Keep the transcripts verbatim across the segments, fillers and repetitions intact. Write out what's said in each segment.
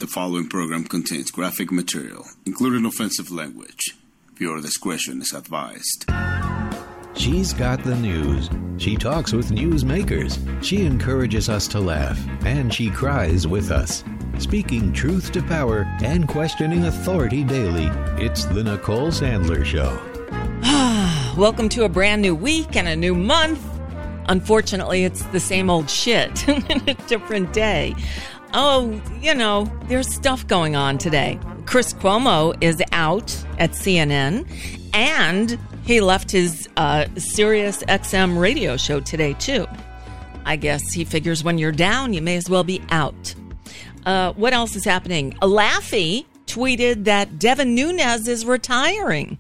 The following program contains graphic material, including offensive language. Viewer discretion is advised. She's got the news. She talks with newsmakers. She encourages us to laugh, and she cries with us. Speaking truth to power and questioning authority daily, it's the Nicole Sandler Show. Welcome to a brand new week and a new month. Unfortunately, it's the same old shit in a different day. Oh, you know, there's stuff going on today. Chris Cuomo is out at C N N, and he left his uh, Sirius X M radio show today, too. I guess he figures when you're down, you may as well be out. Uh, what else is happening? Laffy tweeted that Devin Nunes is retiring.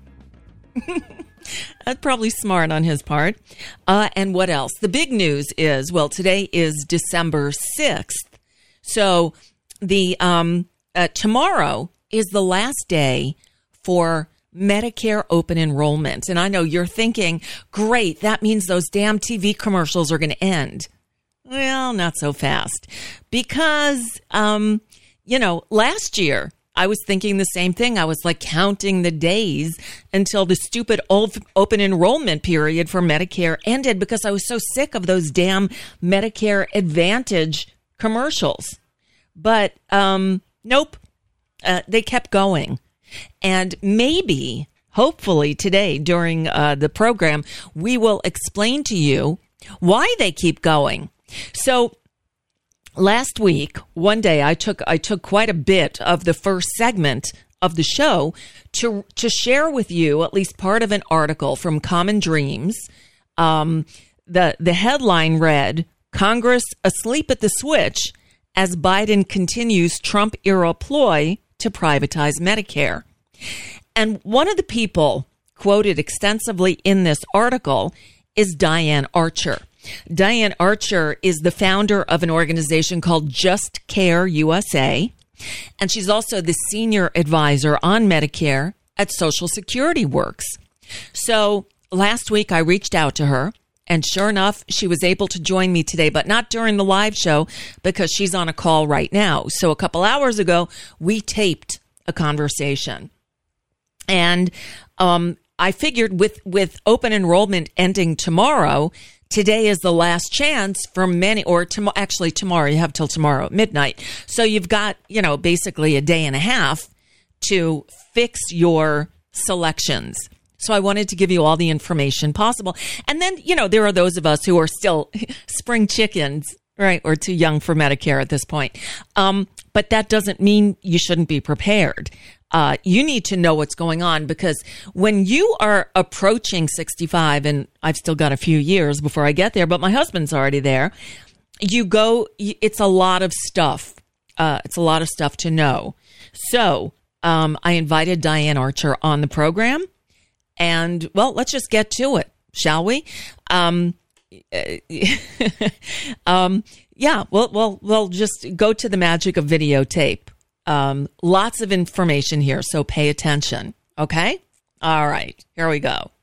That's probably smart on his part. Uh, and what else? The big news is, well, today is December sixth. So the um, uh, tomorrow is the last day for Medicare open enrollment. And I know you're thinking, great, that means those damn T V commercials are going to end. Well, not so fast. Because, um, you know, last year, I was thinking the same thing. I was like counting the days until the stupid old open enrollment period for Medicare ended because I was so sick of those damn Medicare Advantage commercials. But um, nope, uh, they kept going. And maybe, hopefully today during uh, the program, we will explain to you why they keep going. So last week, one day, I took I took quite a bit of the first segment of the show to to share with you at least part of an article from Common Dreams. Um, the the headline read, "Congress asleep at the switch as Biden continues Trump-era ploy to privatize Medicare." And one of the people quoted extensively in this article is Diane Archer. Diane Archer is the founder of an organization called Just Care U S A, and she's also the senior advisor on Medicare at Social Security Works. So last week I reached out to her, and sure enough, she was able to join me today, but not during the live show because she's on a call right now. So a couple hours ago, we taped a conversation. And um, I figured with, with open enrollment ending tomorrow, today is the last chance for many, or tom- actually tomorrow, you have till tomorrow at midnight. So you've got, you know, basically a day and a half to fix your selections. So I wanted to give you all the information possible. And then, you know, there are those of us who are still spring chickens, right? Or too young for Medicare at this point. Um, but that doesn't mean you shouldn't be prepared. Uh, you need to know what's going on, because when you are approaching sixty-five, and I've still got a few years before I get there, but my husband's already there, you go, it's a lot of stuff. Uh, it's a lot of stuff to know. So um, I invited Diane Archer on the program, and well, let's just get to it, shall we? Um, um, yeah, well, well, we'll just go to the magic of videotape. Um, lots of information here, so pay attention. Okay? All right, here we go.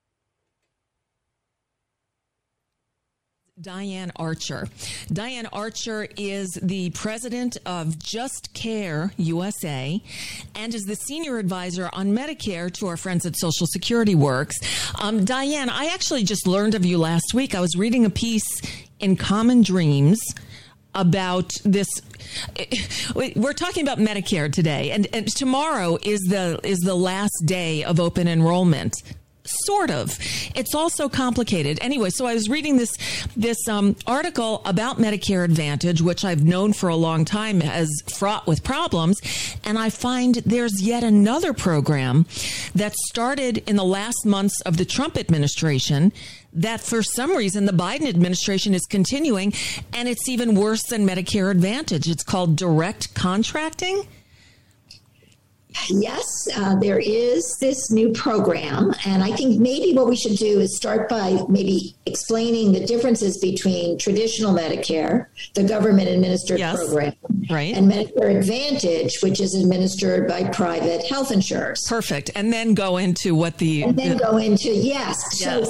Diane Archer. Diane Archer is the president of Just Care U S A and is the senior advisor on Medicare to our friends at Social Security Works. Um, Diane, I actually just learned of you last week. I was reading a piece in Common Dreams about this. We're talking about Medicare today, and, and tomorrow is the is the last day of open enrollment. Sort of. It's also complicated. Anyway, so I was reading this this um, article about Medicare Advantage, which I've known for a long time as fraught with problems, and I find there's yet another program that started in the last months of the Trump administration that for some reason the Biden administration is continuing, and it's even worse than Medicare Advantage. It's called direct contracting. Yes, uh, there is this new program, and I think maybe what we should do is start by maybe explaining the differences between traditional Medicare, the government-administered yes, program, right, and Medicare Advantage, which is administered by private health insurers. Perfect. And then go into what the... And then the, go into, yes. yes. So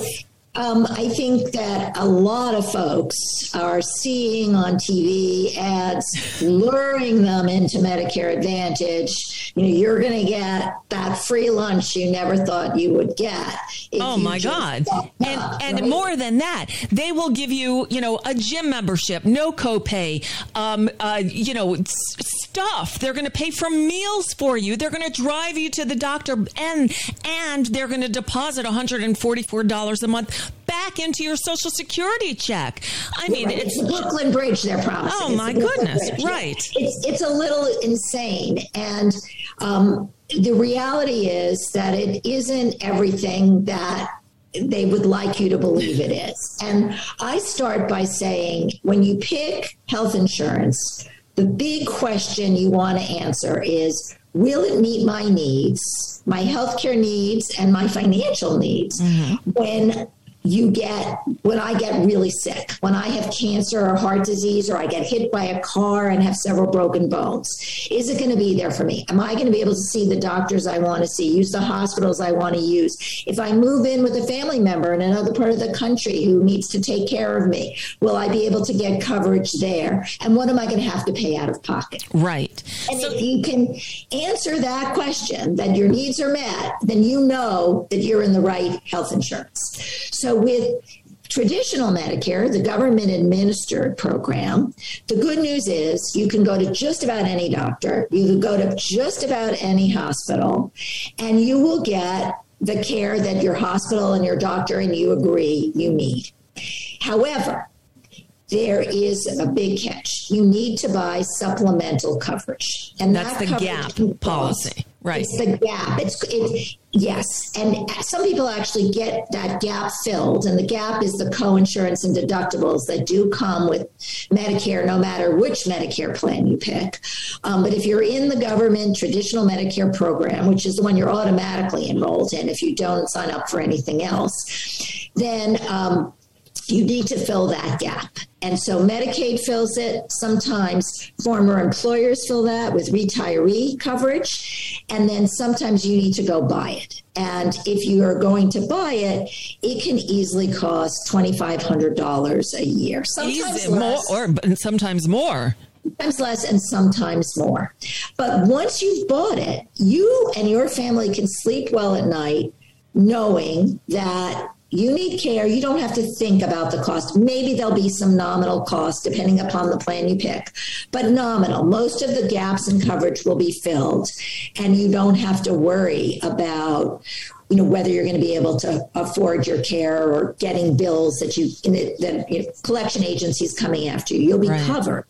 Um, I think that a lot of folks are seeing on T V ads luring them into Medicare Advantage. You know, you're going to get that free lunch you never thought you would get. Oh, my God. And, up, and right? more than that, they will give you, you know, a gym membership, no copay, um, uh, you know, s- stuff. They're going to pay for meals for you. They're going to drive you to the doctor, and and they're going to deposit one hundred forty-four dollars a month back into your Social Security check. I mean, right. it's, it's the Brooklyn Bridge they're promising. Oh, it's my goodness. Bridge. Right. It's, it's a little insane. And um, the reality is that it isn't everything that they would like you to believe it is. And I start by saying, when you pick health insurance, the big question you want to answer is, will it meet my needs, my healthcare needs, and my financial needs mm-hmm. when you get, when I get really sick, when I have cancer or heart disease, or I get hit by a car and have several broken bones? Is it going to be there for me? Am I going to be able to see the doctors I want to see, use the hospitals I want to use? If I move in with a family member in another part of the country who needs to take care of me, will I be able to get coverage there? And what am I going to have to pay out of pocket? Right. And so, if you can answer that question, that your needs are met, then you know that you're in the right health insurance. So with traditional Medicare, the government administered program, the good news is you can go to just about any doctor, you can go to just about any hospital, and you will get the care that your hospital and your doctor and you agree you need. However, there is a big catch. You need to buy supplemental coverage. And that's that the GAP policy. Right. It's the gap. It's it, yes. And some people actually get that gap filled. And the gap is the coinsurance and deductibles that do come with Medicare, no matter which Medicare plan you pick. Um, but if you're in the government traditional Medicare program, which is the one you're automatically enrolled in if you don't sign up for anything else, then um, you need to fill that gap. And so Medicaid fills it. Sometimes former employers fill that with retiree coverage. And then sometimes you need to go buy it. And if you are going to buy it, it can easily cost two thousand five hundred dollars a year. Sometimes Easy, less. More, or sometimes more. Sometimes less and sometimes more. But once you've bought it, you and your family can sleep well at night knowing that you need care. You don't have to think about the cost. Maybe there'll be some nominal cost depending upon the plan you pick, but nominal. Most of the gaps in coverage will be filled, and you don't have to worry about, you know, whether you're going to be able to afford your care or getting bills that you, that you know, collection agencies coming after you. You'll be right. covered.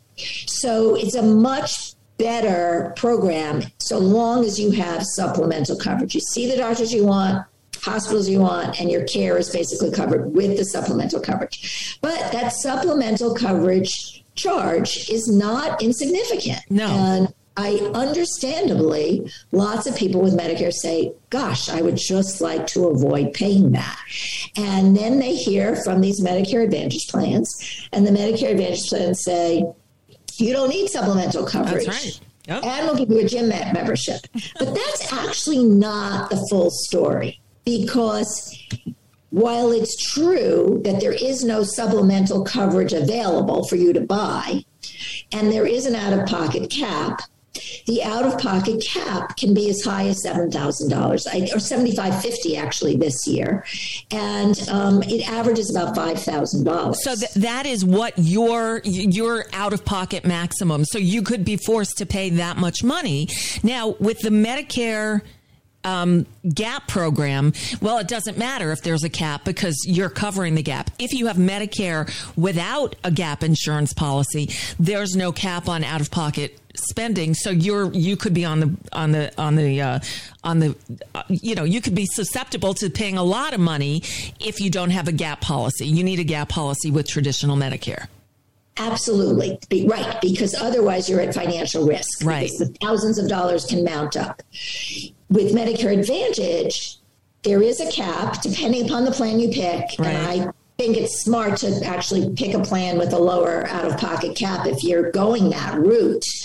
So it's a much better program so long as you have supplemental coverage. You see the doctors you want, hospitals you want, and your care is basically covered with the supplemental coverage. But that supplemental coverage charge is not insignificant. No. And I understandably, lots of people with Medicare say, gosh, I would just like to avoid paying that. And then they hear from these Medicare Advantage plans, and the Medicare Advantage plans say, you don't need supplemental coverage. That's right. Yep. And we'll give you a gym membership. But that's actually not the full story. Because while it's true that there is no supplemental coverage available for you to buy, and there is an out-of-pocket cap, the out-of-pocket cap can be as high as seven thousand dollars, or seven thousand five hundred fifty dollars actually this year, and um, it averages about five thousand dollars. So th- that is what your your out-of-pocket maximum. So you could be forced to pay that much money. Now, with the Medicare Um, gap program, well, it doesn't matter if there's a cap because you're covering the gap. If you have Medicare without a gap insurance policy, there's no cap on out-of-pocket spending. So you're you could be on the on the on the uh, on the uh, you know you could be susceptible to paying a lot of money if you don't have a gap policy. You need a gap policy with traditional Medicare. Absolutely. Be, right. Because otherwise you're at financial risk. Right. Because the thousands of dollars can mount up. With Medicare Advantage, there is a cap depending upon the plan you pick. Right. And I think it's smart to actually pick a plan with a lower out-of-pocket cap if you're going that route.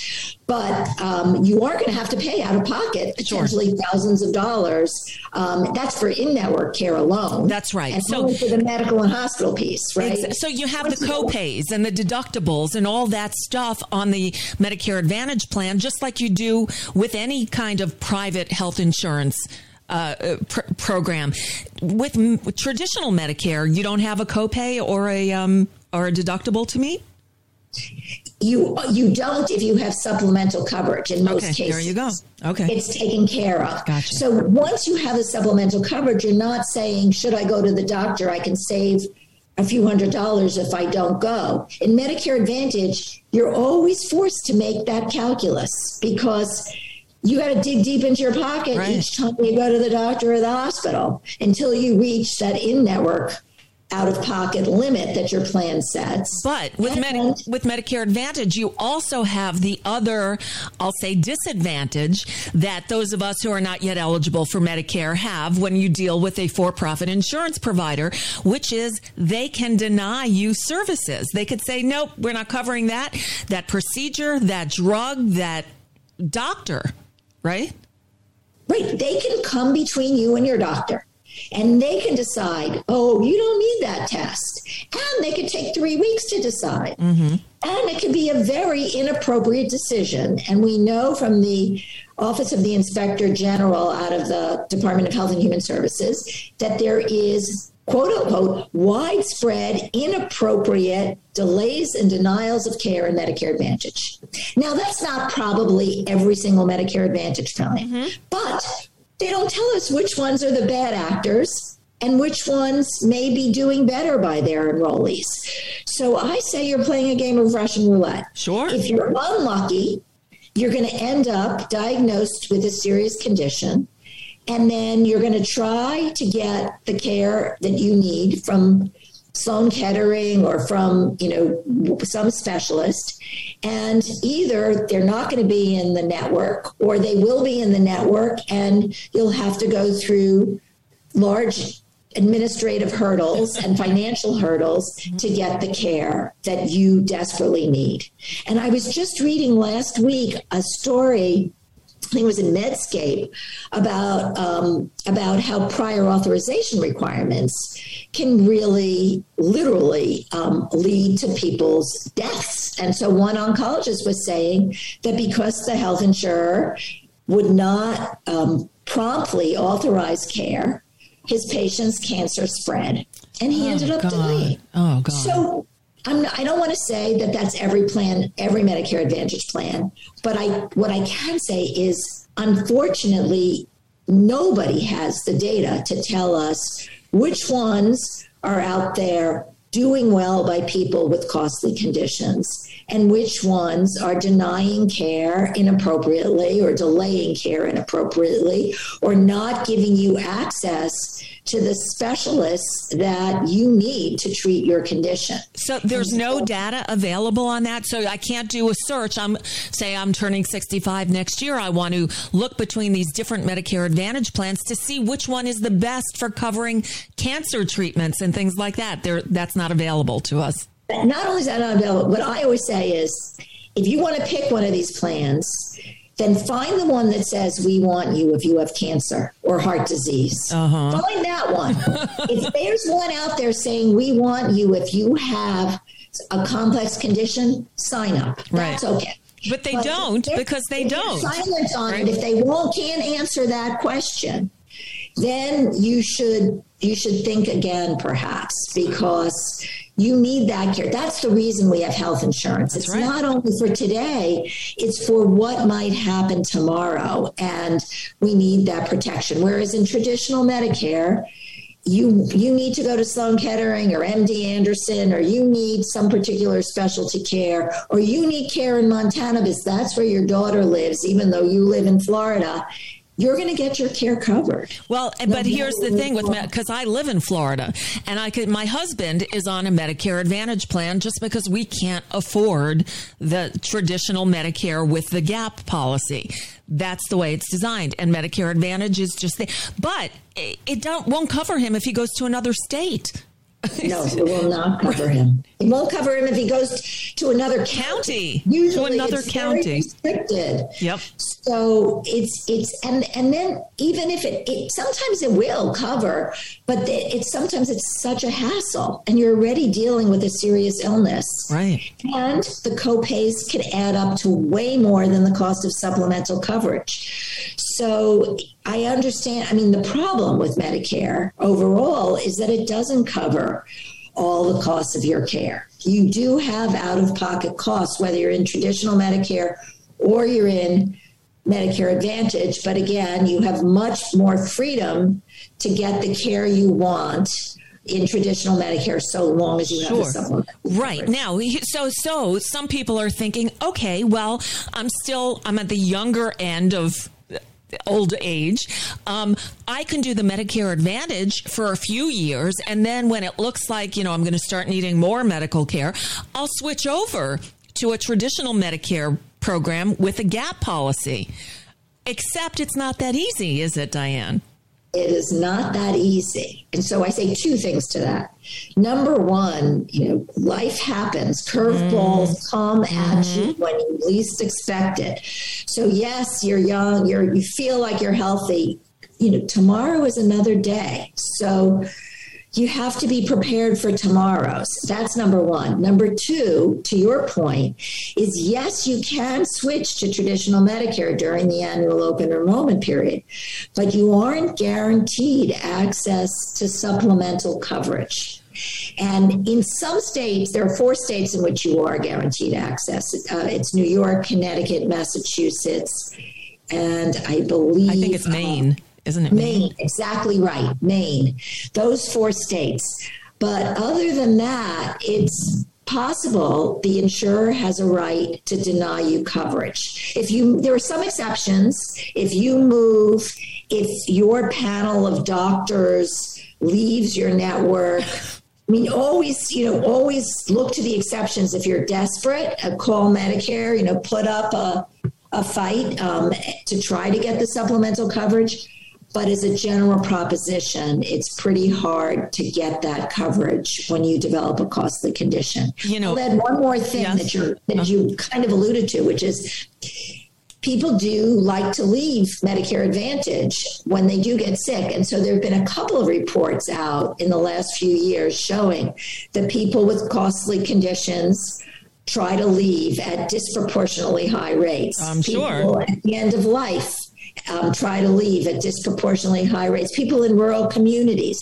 But um, you are going to have to pay out of pocket potentially sure. thousands of dollars. Um, that's for in-network care alone. That's right. And so only for the medical and hospital piece, right? Ex- so you have What's the co-pays and the deductibles and all that stuff on the Medicare Advantage plan, just like you do with any kind of private health insurance uh, pr- program. With, m- with traditional Medicare, you don't have a copay or a um, or a deductible to meet? You you don't if you have supplemental coverage in most okay, cases. There you go. Okay. It's taken care of. Gotcha. So once you have the supplemental coverage, you're not saying, should I go to the doctor? I can save a few hundred dollars if I don't go. In Medicare Advantage, you're always forced to make that calculus because you got to dig deep into your pocket right. each time you go to the doctor or the hospital until you reach that in-network out-of-pocket limit that your plan sets. But with, Medi- with Medicare Advantage, you also have the other, I'll say, disadvantage that those of us who are not yet eligible for Medicare have when you deal with a for-profit insurance provider, which is they can deny you services. They could say, nope, we're not covering that, that procedure, that drug, that doctor, right? Right. They can come between you and your doctor. And they can decide, oh, you don't need that test. And they could take three weeks to decide. Mm-hmm. And it could be a very inappropriate decision. And we know from the Office of the Inspector General out of the Department of Health and Human Services that there is, quote unquote, widespread inappropriate delays and denials of care in Medicare Advantage. Now, that's not probably every single Medicare Advantage plan, mm-hmm. but they don't tell us which ones are the bad actors and which ones may be doing better by their enrollees. So I say you're playing a game of Russian roulette. Sure. If you're unlucky, you're going to end up diagnosed with a serious condition, and then you're going to try to get the care that you need from Sloan Kettering or from, you know, some specialist. And either they're not going to be in the network or they will be in the network and you'll have to go through large administrative hurdles and financial hurdles to get the care that you desperately need. And I was just reading last week a story, I think it was in Medscape, about um, about how prior authorization requirements can really literally um, lead to people's deaths. And so one oncologist was saying that because the health insurer would not um, promptly authorize care, his patient's cancer spread, and he oh, ended up God. dying. Oh, God. So I'm not, I don't want to say that that's every plan, every Medicare Advantage plan, but I what I can say is, unfortunately, nobody has the data to tell us which ones are out there doing well by people with costly conditions and which ones are denying care inappropriately or delaying care inappropriately or not giving you access to the specialists that you need to treat your condition. So there's no data available on that. So I can't do a search. I'm say I'm turning sixty-five next year. I want to look between these different Medicare Advantage plans to see which one is the best for covering cancer treatments and things like that. There, that's not available to us. Not only is that not available, what I always say is, if you want to pick one of these plans, then find the one that says we want you if you have cancer or heart disease. Uh-huh. Find that one. If there's one out there saying we want you if you have a complex condition, sign up. That's right. Okay. But they but don't because they if don't. Silent on right? it. If they won't can't answer that question, then you should you should think again, perhaps, because you need that care. That's the reason we have health insurance. That's it's right. not only for today, it's for what might happen tomorrow. And we need that protection. Whereas in traditional Medicare, you you need to go to Sloan Kettering or M D Anderson, or you need some particular specialty care, or you need care in Montana because that's where your daughter lives, even though you live in Florida. You're going to get your care covered. Well, no, but here's the thing with because I live in Florida, and I could. My husband is on a Medicare Advantage plan just because we can't afford the traditional Medicare with the gap policy. That's the way it's designed, and Medicare Advantage is just there. But it, it don't won't cover him if he goes to another state. No, it will not cover him. It won't cover him if he goes to another county. County. Usually to another it's county. Very restricted. Yep. So it's it's and and then even if it, it sometimes it will cover, but it's sometimes it's such a hassle, and you're already dealing with a serious illness, Right. and the copays can add up to way more than the cost of supplemental coverage. So I understand. I mean, the problem with Medicare overall is that it doesn't cover all the costs of your care. You do have out-of-pocket costs, whether you're in traditional Medicare or you're in Medicare Advantage. But again, you have much more freedom to get the care you want in traditional Medicare, so long as you have Sure. a supplement. Right. Now, so so some people are thinking, okay, well, I'm still I'm at the younger end of old age. Um, I can do the Medicare Advantage for a few years, and then when it looks like, you know, I'm going to start needing more medical care, I'll switch over to a traditional Medicare program with a gap policy. Except it's not that easy, is it, Diane? It is not that easy. And so I say two things to that. Number one, you know, life happens. Curveballs mm. come at mm-hmm. you when you least expect it. So yes, you're young, you're you feel like you're healthy. You know, tomorrow is another day. So you have to be prepared for tomorrows. That's number one. Number two, to your point, is yes, you can switch to traditional Medicare during the annual open enrollment period, but you aren't guaranteed access to supplemental coverage. And in some states, there are four states in which you are guaranteed access. Uh, it's New York, Connecticut, Massachusetts, and I believe... I think it's Maine. Um, Isn't it Maine? Maine, exactly right, Maine. Those four states. But other than that, it's possible the insurer has a right to deny you coverage. If you, there are some exceptions. If you move, if your panel of doctors leaves your network, I mean, always, you know, always look to the exceptions. If you're desperate, uh, call Medicare, you know, put up a, a fight um, to try to get the supplemental coverage. But as a general proposition, it's pretty hard to get that coverage when you develop a costly condition. You know, I'll add one more thing yes. that, you're, that uh-huh. you kind of alluded to, which is people do like to leave Medicare Advantage when they do get sick. And so there have been a couple of reports out in the last few years showing that people with costly conditions try to leave at disproportionately high rates. I'm people sure. At the end of life, Um, try to leave at disproportionately high rates, people in rural communities.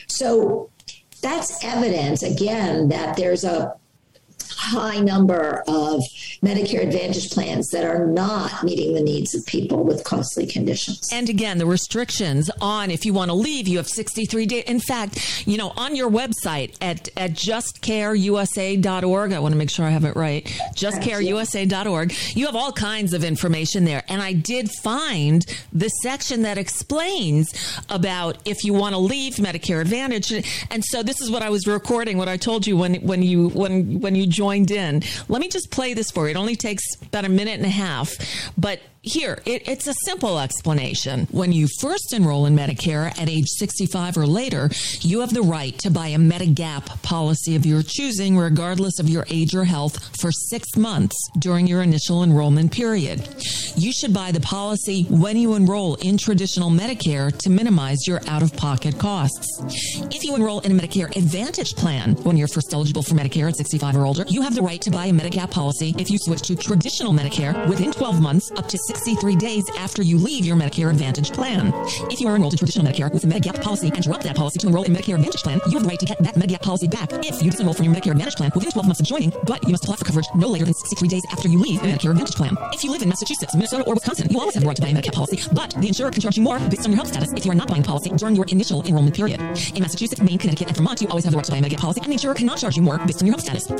So that's evidence, again, that there's a high number of Medicare Advantage plans that are not meeting the needs of people with costly conditions. And again, the restrictions on if you want to leave, you have sixty-three days. In fact, you know, on your website at, at just care u s a dot org, I want to make sure I have it right, just care u s a dot org, you have all kinds of information there. And I did find the section that explains about if you want to leave Medicare Advantage. And so this is what I was recording, what I told you when, when you, when, when you joined in. Let me just play this for you. It only takes about a minute and a half, but here, it, it's a simple explanation. When you first enroll in Medicare at age sixty-five or later, you have the right to buy a Medigap policy of your choosing, regardless of your age or health, for six months during your initial enrollment period. You should buy the policy when you enroll in traditional Medicare to minimize your out-of-pocket costs. If you enroll in a Medicare Advantage plan when you're first eligible for Medicare at sixty-five or older, you have the right to buy a Medigap policy if you switch to traditional Medicare within twelve months up to sixty-three days after you leave your Medicare Advantage plan. If you are enrolled in traditional Medicare with a Medigap policy and drop that policy to enroll in Medicare Advantage plan, you have the right to get that Medigap policy back if you disenroll from your Medicare Advantage plan within twelve months of joining, but you must apply for coverage no later than sixty-three days after you leave the Medicare Advantage plan. If you live in Massachusetts, Minnesota, or Wisconsin, you always have the right to buy a Medigap policy, but the insurer can charge you more based on your health status if you are not buying a policy during your initial enrollment period. In Massachusetts, Maine, Connecticut, and Vermont, you always have the right to buy a Medigap policy, and the insurer cannot charge you more based on your health status. If your Medicare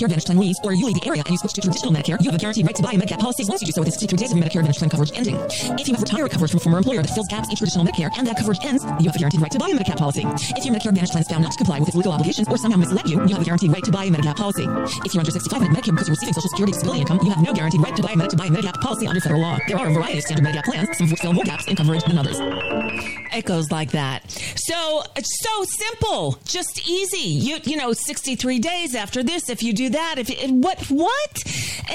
Medicare Advantage plan leaves, or you leave the area and you switch to traditional Medicare, you have a guaranteed right to buy a Medigap policy once you do so within sixty-three days of your Medicare Advantage plan coverage ending. If you have retired coverage from a former employer that fills gaps in traditional Medicare and that coverage ends, you have a guaranteed right to buy a Medigap policy. If your Medicare Advantage plan is found not to comply with its legal obligations or somehow misled you, you have a guaranteed right to buy a Medigap policy. If you're under sixty-five and Medicare because you're receiving Social Security disability income, you have no guaranteed right to buy a, Med- to buy a Medigap policy under federal law. There are a variety of standard Medigap plans, some of which fill more gaps in coverage than others. It goes like that. So it's so simple, just easy. You you know, sixty-three days after this, if you do that, if what what,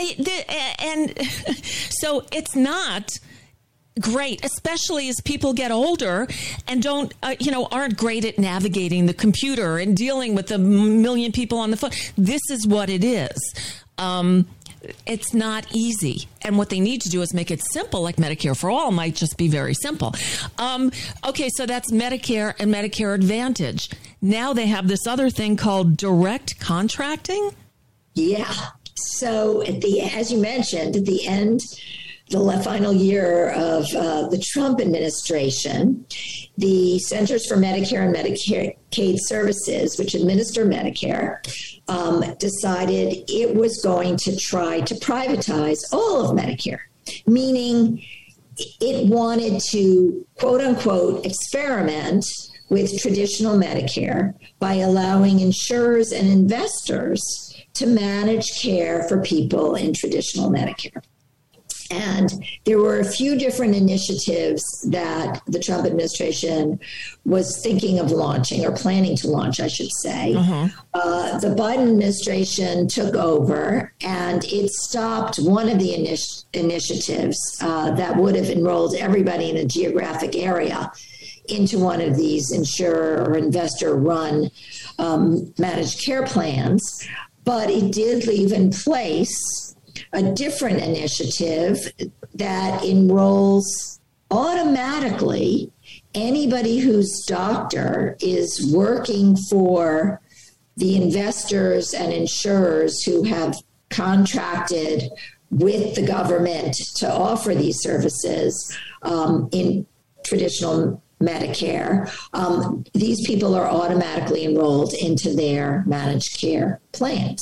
and so it's not great, especially as people get older and don't, uh, you know, aren't great at navigating the computer and dealing with a million people on the phone. This is what it is. Um, It's not easy. And what they need to do is make it simple, like Medicare for All might just be very simple. Um, okay, so that's Medicare and Medicare Advantage. Now they have this other thing called direct contracting. Yeah. So at the, as you mentioned, at the end, the final year of uh, the Trump administration, the Centers for Medicare and Medicaid Services, which administer Medicare, um, decided it was going to try to privatize all of Medicare, meaning it wanted to, quote unquote, experiment with traditional Medicare by allowing insurers and investors to manage care for people in traditional Medicare. And there were a few different initiatives that the Trump administration was thinking of launching, or planning to launch, I should say. Uh-huh. Uh, the Biden administration took over, and it stopped one of the initi- initiatives uh, that would have enrolled everybody in a geographic area into one of these insurer or investor-run um, managed care plans. But it did leave in place a different initiative that enrolls automatically anybody whose doctor is working for the investors and insurers who have contracted with the government to offer these services um, in traditional Medicare. Um, these people are automatically enrolled into their managed care plans.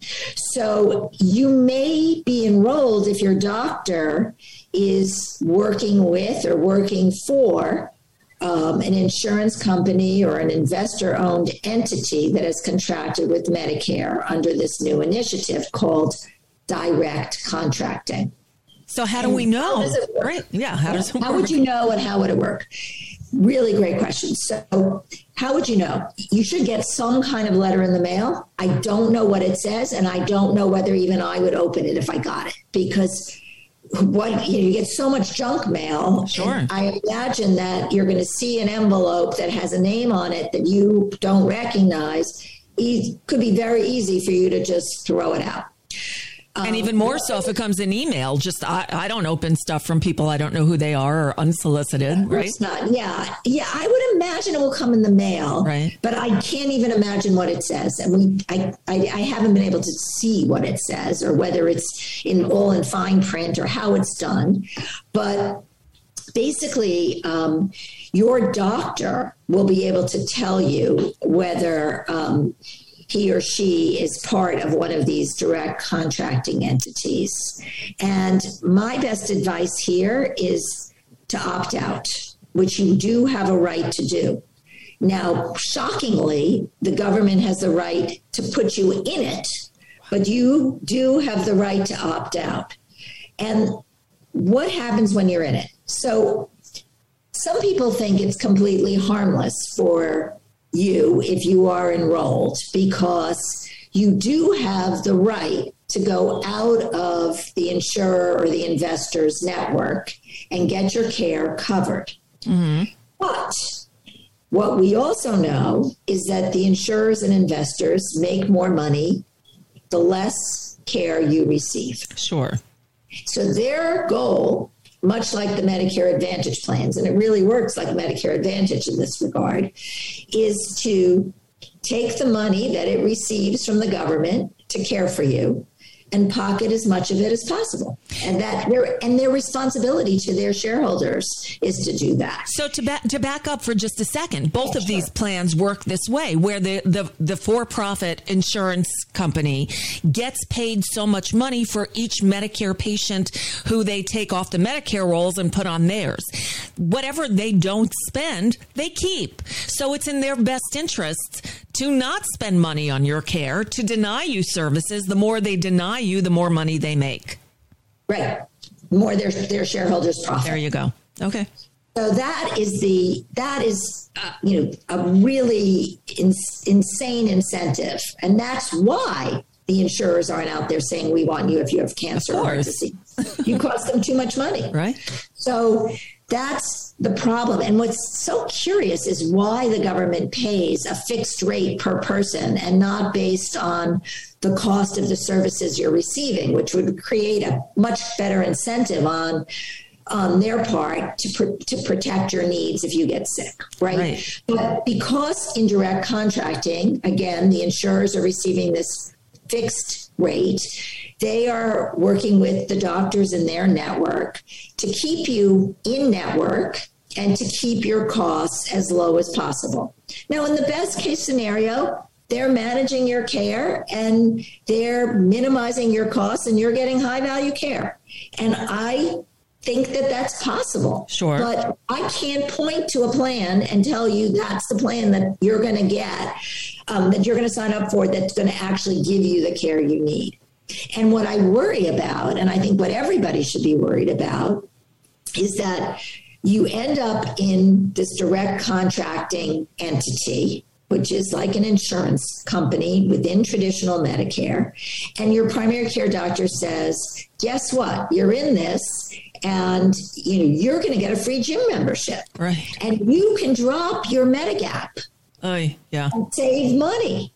So you may be enrolled if your doctor is working with or working for um, an insurance company or an investor-owned entity that has contracted with Medicare under this new initiative called direct contracting. So how do we know? How does it work? Right? Yeah. How does it work? How would you know, and how would it work? Really great question. So how would you know? You should get some kind of letter in the mail. I don't know what it says, and I don't know whether even I would open it if I got it, because what you, know, you get so much junk mail. Sure. I imagine that you're going to see an envelope that has a name on it that you don't recognize. It could be very easy for you to just throw it out. And even more so if it comes in email. Just I, I don't open stuff from people I don't know who they are or unsolicited, right? It's not. Yeah. Yeah. I would imagine it will come in the mail, right? But I can't even imagine what it says. And we, I, I, I haven't been able to see what it says or whether it's in all in fine print or how it's done. But basically, um, your doctor will be able to tell you whether um, he or she is part of one of these direct contracting entities. And my best advice here is to opt out, which you do have a right to do. Now, shockingly, the government has the right to put you in it, but you do have the right to opt out. And what happens when you're in it? So some people think it's completely harmless for you if you are enrolled, because you do have the right to go out of the insurer or the investor's network and get your care covered. Mm-hmm. But what we also know is that the insurers and investors make more money the less care you receive. Sure. So their goal, much like the Medicare Advantage plans, and it really works like Medicare Advantage in this regard, is to take the money that it receives from the government to care for you, and pocket as much of it as possible. And that their and their responsibility to their shareholders is to do that. So to back to back up for just a second, both of these plans work this way, where the, the, the for-profit insurance company gets paid so much money for each Medicare patient who they take off the Medicare rolls and put on theirs. Whatever they don't spend, they keep. So it's in their best interest to not spend money on your care, to deny you services. The more they deny you, the more money they make. Right. More their their shareholders profit. There you go. Okay. So that is the that is uh, you know a really in, insane incentive, and that's why the insurers aren't out there saying we want you if you have cancer or heart disease. You cost them too much money, right? So that's the problem. And what's so curious is why the government pays a fixed rate per person and not based on the cost of the services you're receiving, which would create a much better incentive on on their part to pr- to protect your needs if you get sick, right? right? But because indirect contracting, again, the insurers are receiving this fixed rate, they are working with the doctors in their network to keep you in network and to keep your costs as low as possible. Now, in the best case scenario, they're managing your care and they're minimizing your costs and you're getting high value care. And I think that that's possible. Sure. But I can't point to a plan and tell you that's the plan that you're going to get, um, that you're going to sign up for, that's going to actually give you the care you need. And what I worry about, and I think what everybody should be worried about, is that you end up in this direct contracting entity, which is like an insurance company within traditional Medicare. And your primary care doctor says, guess what? You're in this and you know, you're going to get a free gym membership. Right. And you can drop your Medigap oh, yeah. and save money.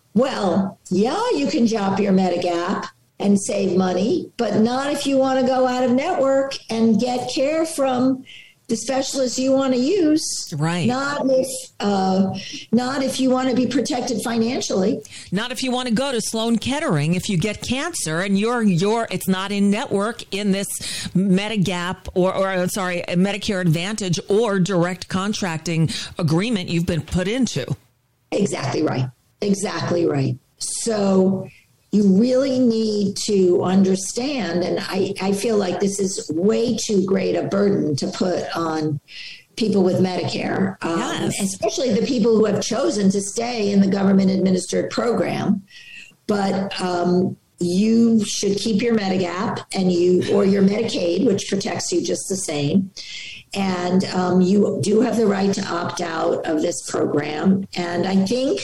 Well, yeah, you can drop your Medigap and save money, but not if you want to go out of network and get care from the specialists you want to use. Right. Not if, uh, not if you want to be protected financially. Not if you want to go to Sloan Kettering if you get cancer and you're you're it's not in network in this Medigap or or sorry Medicare Advantage or direct contracting agreement you've been put into. Exactly right. Exactly right. So you really need to understand, and I, I feel like this is way too great a burden to put on people with Medicare, um, yes. especially the people who have chosen to stay in the government-administered program. But um, you should keep your Medigap and you, or your Medicaid, which protects you just the same. And um, you do have the right to opt out of this program. And I think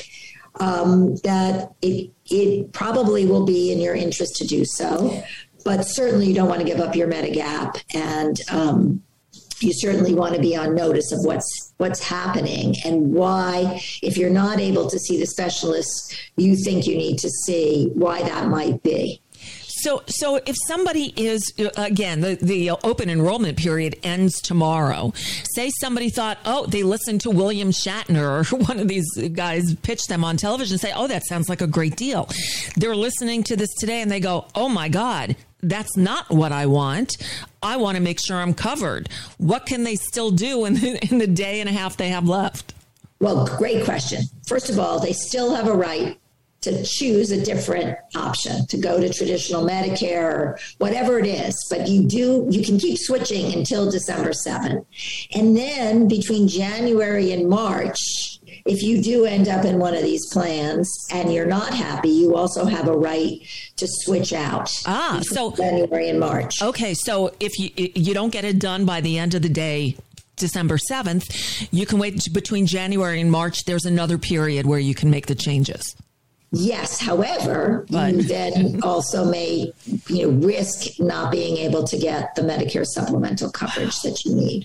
Um, that it it probably will be in your interest to do so, but certainly you don't want to give up your Medigap, and um, you certainly want to be on notice of what's what's happening and why, if you're not able to see the specialists you think you need to see, why that might be. So, so if somebody is, again, the, the open enrollment period ends tomorrow. Say somebody thought, oh, they listened to William Shatner or one of these guys pitch them on television and say, oh, that sounds like a great deal. They're listening to this today and they go, oh, my God, that's not what I want. I want to make sure I'm covered. What can they still do in the, in the day and a half they have left? Well, great question. First of all, they still have a right to choose a different option, to go to traditional Medicare or whatever it is. But you do, you can keep switching until December seventh. And then between January and March, if you do end up in one of these plans and you're not happy, you also have a right to switch out. Ah, so January and March. Okay, so if you you don't get it done by the end of the day, December seventh, you can wait between January and March. There's another period where you can make the changes. Yes. However, but. you then also may, you know, risk not being able to get the Medicare supplemental coverage that you need.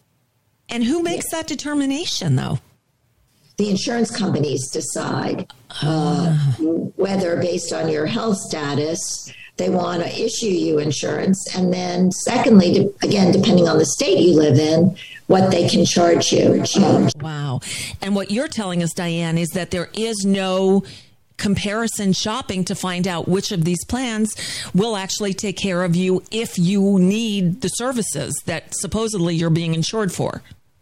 And who makes yeah. that determination, though? The insurance companies decide uh, whether, based on your health status, they want to issue you insurance. And then secondly, de- again, depending on the state you live in, what they can charge you. Wow. And what you're telling us, Diane, is that there is no comparison shopping to find out which of these plans will actually take care of you if you need the services that supposedly you're being insured for.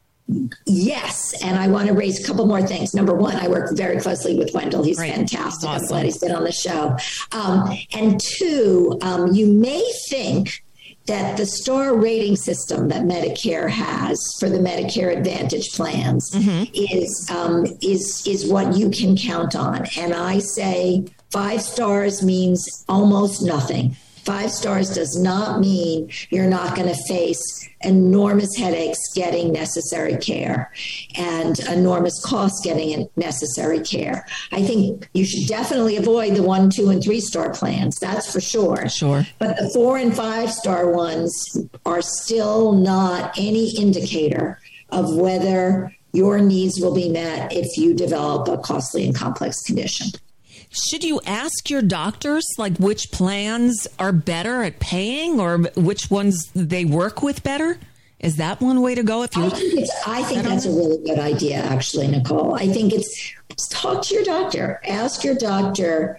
Yes. And I want to raise a couple more things. Number one, I work very closely with Wendell. He's Great. fantastic. Awesome. I'm glad he's been on the show. Um, and two, um, you may think that the star rating system that Medicare has for the Medicare Advantage plans mm-hmm. is um, is is what you can count on. And I say five stars means almost nothing. Five stars does not mean you're not going to face enormous headaches getting necessary care and enormous costs getting necessary care. I think you should definitely avoid the one, two, and three star plans. That's for sure. Sure. But the four and five star ones are still not any indicator of whether your needs will be met if you develop a costly and complex condition. Should you ask your doctors, like, which plans are better at paying or which ones they work with better? Is that one way to go? If you, I think, it's, I think that's a really good idea, actually, Nicole. I think it's talk to your doctor. Ask your doctor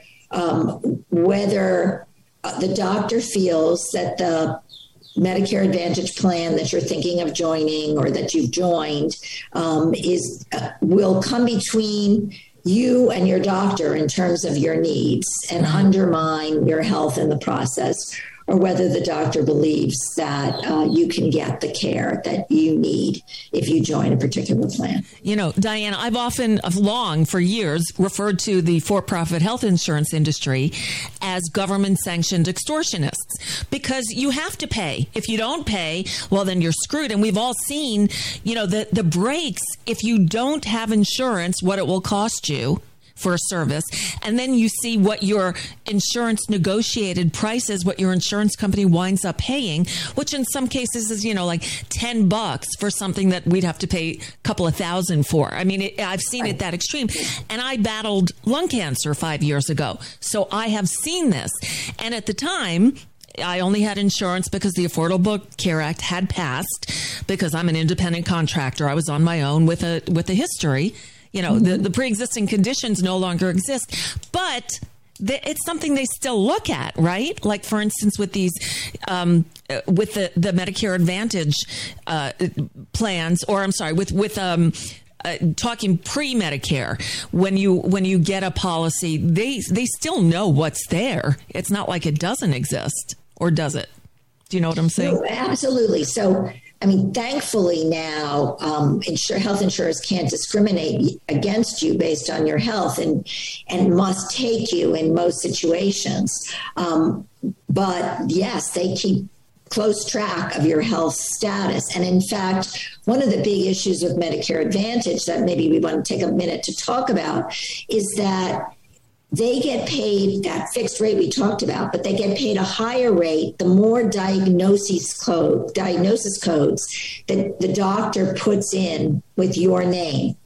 um, whether uh, the doctor feels that the Medicare Advantage plan that you're thinking of joining or that you've joined um, is uh, will come between you and your doctor in terms of your needs and undermine your health in the process, or whether the doctor believes that uh, you can get the care that you need if you join a particular plan. You know, Diane, I've often, of long, for years, referred to the for-profit health insurance industry as government-sanctioned extortionists, because you have to pay. If you don't pay, well, then you're screwed. And we've all seen, you know, the, the breaks, if you don't have insurance, what it will cost you for a service. And then you see what your insurance negotiated price is, what your insurance company winds up paying, which in some cases is, you know, like ten bucks for something that we'd have to pay a couple of thousand for. I mean, it, I've seen it that extreme. And I battled lung cancer five years ago. So I have seen this. And at the time, I only had insurance because the Affordable Care Act had passed, because I'm an independent contractor. I was on my own with a with a history. You know, the, the pre-existing conditions no longer exist, but the, it's something they still look at, right? Like, for instance, with these, um, with the, the Medicare Advantage uh, plans, or I'm sorry, with with um, uh, talking pre-Medicare, when you when you get a policy, they they still know what's there. It's not like it doesn't exist, or does it? Do you know what I'm saying? No, absolutely. So, I mean, thankfully now, um, insure, health insurers can't discriminate against you based on your health and and must take you in most situations. Um, but yes, they keep close track of your health status. And in fact, one of the big issues with Medicare Advantage that maybe we want to take a minute to talk about is that they get paid that fixed rate we talked about, but they get paid a higher rate the more diagnosis code, diagnosis codes that the doctor puts in with your name.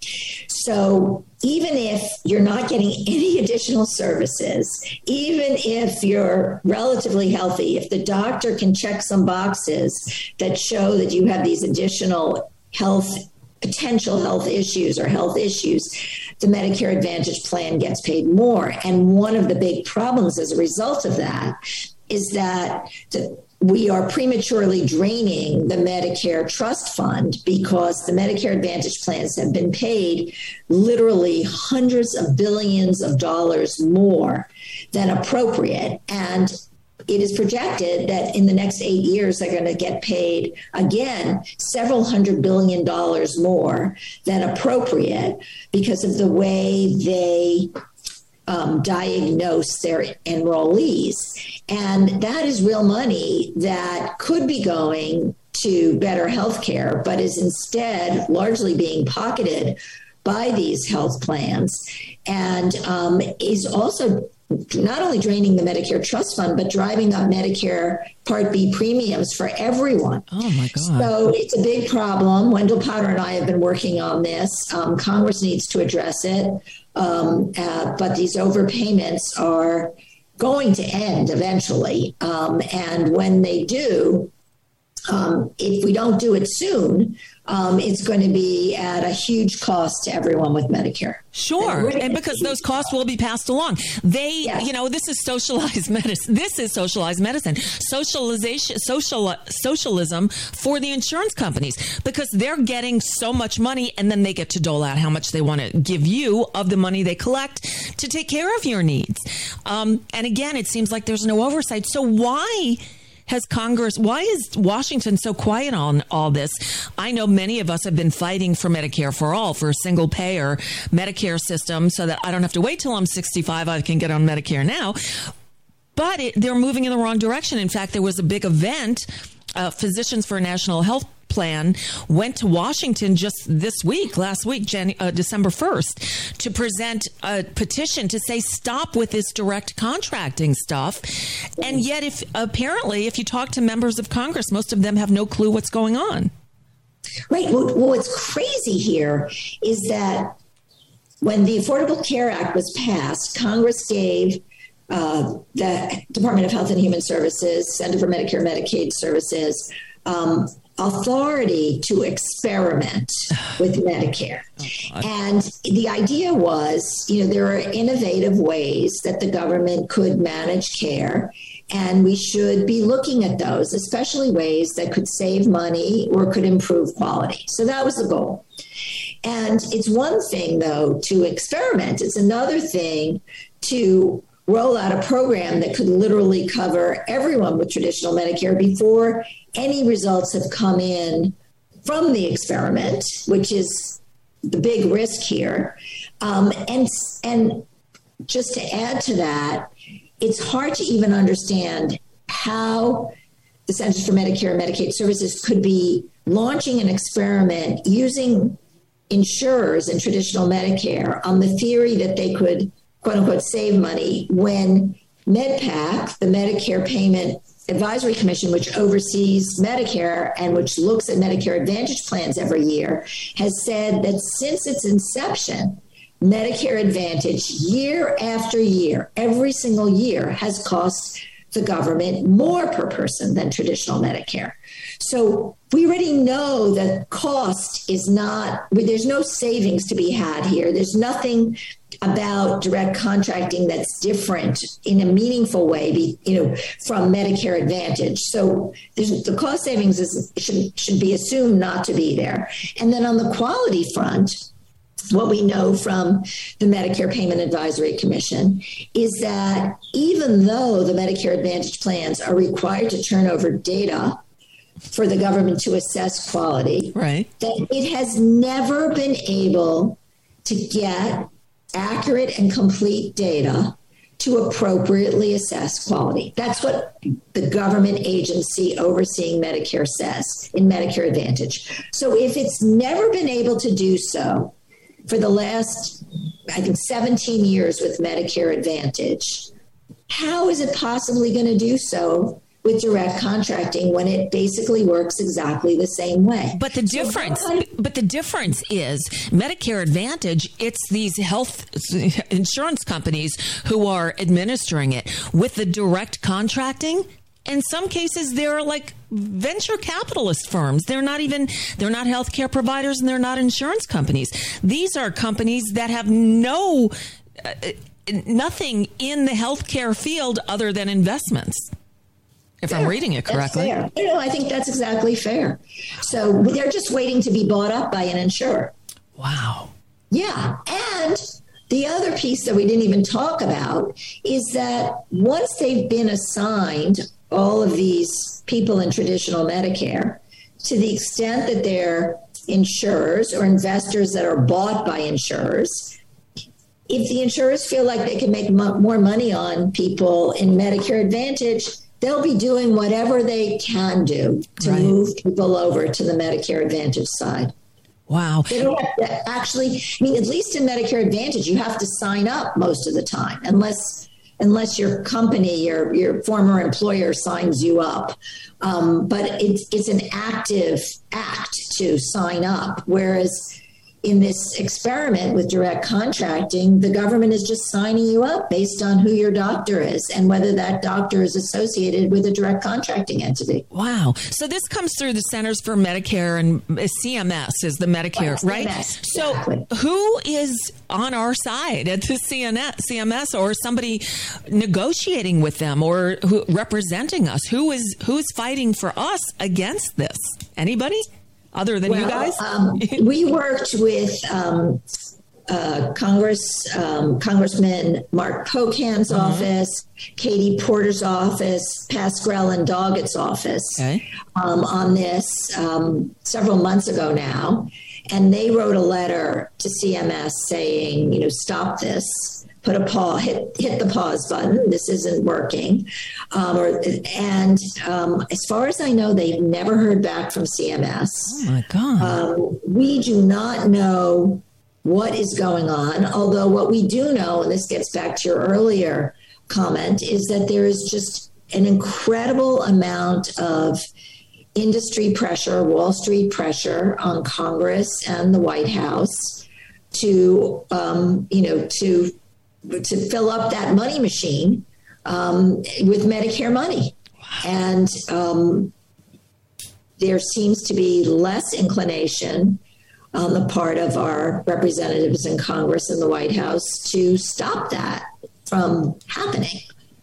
So even if you're not getting any additional services, even if you're relatively healthy, if the doctor can check some boxes that show that you have these additional health potential health issues or health issues, the Medicare Advantage plan gets paid more. And one of the big problems as a result of that is that the, we are prematurely draining the Medicare trust fund, because the Medicare Advantage plans have been paid literally hundreds of billions of dollars more than appropriate. And it is projected that in the next eight years, they're going to get paid again several hundred billion dollars more than appropriate because of the way they um, diagnose their enrollees. And that is real money that could be going to better health care, but is instead largely being pocketed by these health plans, and um, is also not only draining the Medicare trust fund, but driving up Medicare Part B premiums for everyone. Oh, my God. So it's a big problem. Wendell Powder and I have been working on this. Um, Congress needs to address it. Um, uh, but these overpayments are going to end eventually. Um, and when they do, um, if we don't do it soon, um, it's going to be at a huge cost to everyone with Medicare. Sure. And because those costs will be passed along. They, yes. you know, this is socialized medicine. This is socialized medicine. Socialization, social, socialism for the insurance companies, because they're getting so much money and then they get to dole out how much they want to give you of the money they collect to take care of your needs. Um, and again, it seems like there's no oversight. So why has Congress, why is Washington so quiet on all this? I know many of us have been fighting for Medicare for all, for a single payer Medicare system, so that I don't have to wait till I'm sixty-five. I can get on Medicare now. But it, they're moving in the wrong direction. In fact, there was a big event, uh, Physicians for a National Health Plan went to Washington just this week, last week, Jan- uh, December first, to present a petition to say stop with this direct contracting stuff. And yet, if apparently, if you talk to members of Congress, most of them have no clue what's going on. Right. Well, what's crazy here is that when the Affordable Care Act was passed, Congress gave uh, the Department of Health and Human Services, Center for Medicare and Medicaid Services, um, authority to experiment with Medicare. Oh, and the idea was, you know, there are innovative ways that the government could manage care, and we should be looking at those, especially ways that could save money or could improve quality. So that was the goal. And it's one thing, though, to experiment. It's another thing to roll out a program that could literally cover everyone with traditional Medicare before any results have come in from the experiment, which is the big risk here. Um, and, and just to add to that, it's hard to even understand how the Centers for Medicare and Medicaid Services could be launching an experiment using insurers in traditional Medicare on the theory that they could, quote unquote, save money when MedPAC, the Medicare Payment Advisory Commission, which oversees Medicare and which looks at Medicare Advantage plans every year, has said that since its inception, Medicare Advantage, year after year, every single year, has cost the government more per person than traditional Medicare. So we already know that cost is not, there's no savings to be had here. There's nothing about direct contracting that's different in a meaningful way, be, you know, from Medicare Advantage. So there's, the cost savings is, should, should be assumed not to be there. And then on the quality front, what we know from the Medicare Payment Advisory Commission is that even though the Medicare Advantage plans are required to turn over data for the government to assess quality, right, that it has never been able to get accurate and complete data to appropriately assess quality. That's what the government agency overseeing Medicare says in Medicare Advantage. So if it's never been able to do so for the last, I think, seventeen years with Medicare Advantage, how is it possibly going to do so with direct contracting when it basically works exactly the same way? But the difference, so but the difference is Medicare Advantage, it's these health insurance companies who are administering it. With the direct contracting, in some cases, they're like venture capitalist firms. They're not even, they're not healthcare providers and they're not insurance companies. These are companies that have no, uh, nothing in the healthcare field other than investments. If fair. I'm reading it correctly. That's fair. You know, I think that's exactly fair. So they're just waiting to be bought up by an insurer. Wow. Yeah. And the other piece that we didn't even talk about is that once they've been assigned all of these people in traditional Medicare, to the extent that they're insurers or investors that are bought by insurers, if the insurers feel like they can make mo- more money on people in Medicare Advantage, they'll be doing whatever they can do to right. move people over to the Medicare Advantage side. Wow. They don't have to actually, I mean, at least in Medicare Advantage, you have to sign up most of the time, unless unless your company, your your former employer signs you up. Um, but it's it's an active act to sign up. Whereas in this experiment with direct contracting, the government is just signing you up based on who your doctor is and whether that doctor is associated with a direct contracting entity. Wow. So this comes through the Centers for Medicare, and C M S is the Medicare, right? right? C M S, so exactly. Who is on our side at the C M S, or somebody negotiating with them, or who, representing us? Who is who is fighting for us against this? Anybody? Other than well, you guys? um, we worked with um, uh, Congress, um, Congressman Mark Pocan's uh-huh. office, Katie Porter's office, Pascrell and Doggett's office okay. um, on this um, several months ago now. And they wrote a letter to C M S saying, you know, stop this. Put a pause, hit hit the pause button. This isn't working. Um, or, and um, as far as I know, they've never heard back from C M S. Oh, my God. Um, we do not know what is going on, although what we do know, and this gets back to your earlier comment, is that there is just an incredible amount of industry pressure, Wall Street pressure on Congress and the White House to, um, you know, to to fill up that money machine um, with Medicare money. And um, there seems to be less inclination on the part of our representatives in Congress and the White House to stop that from happening.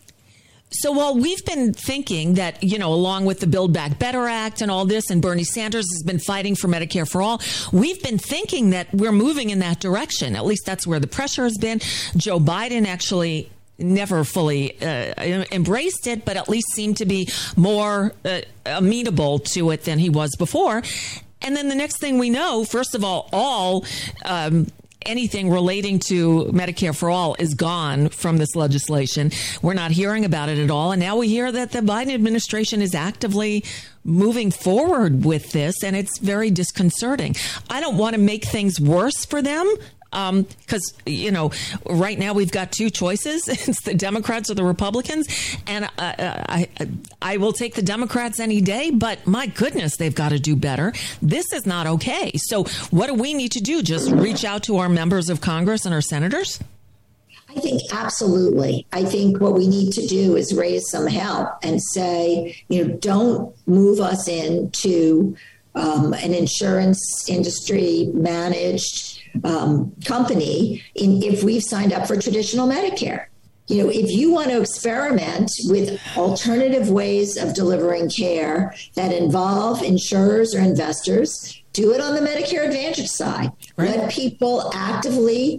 So while we've been thinking that, you know, along with the Build Back Better Act and all this, and Bernie Sanders has been fighting for Medicare for all, we've been thinking that we're moving in that direction. At least that's where the pressure has been. Joe Biden actually never fully uh, embraced it, but at least seemed to be more uh, amenable to it than he was before. And then the next thing we know, first of all, all um, anything relating to Medicare for all is gone from this legislation. We're not hearing about it at all. And now we hear that the Biden administration is actively moving forward with this, and it's very disconcerting. I don't want to make things worse for them. Um, because, you know, right now we've got two choices. It's the Democrats or the Republicans. And uh, I, I will take the Democrats any day. But my goodness, they've got to do better. This is not okay. So what do we need to do? Just reach out to our members of Congress and our senators? I think absolutely. I think what we need to do is raise some hell and say, you know, don't move us into um, an insurance industry managed Um, company in, if we've signed up for traditional Medicare. You know, if you want to experiment with alternative ways of delivering care that involve insurers or investors, do it on the Medicare Advantage side. Right. Let people actively,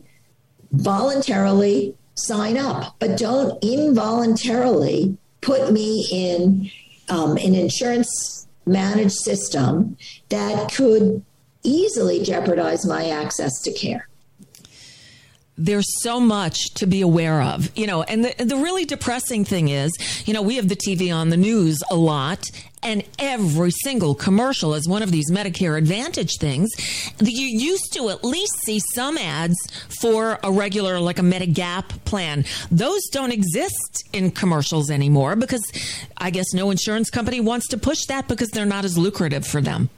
voluntarily sign up, but don't involuntarily put me in um, an insurance managed system that could easily jeopardize my access to care. There's so much to be aware of, you know, and the, the really depressing thing is, you know, we have the T V on the news a lot, and every single commercial is one of these Medicare Advantage things. You used to at least see some ads for a regular, like a Medigap plan. Those don't exist in commercials anymore because I guess no insurance company wants to push that because they're not as lucrative for them.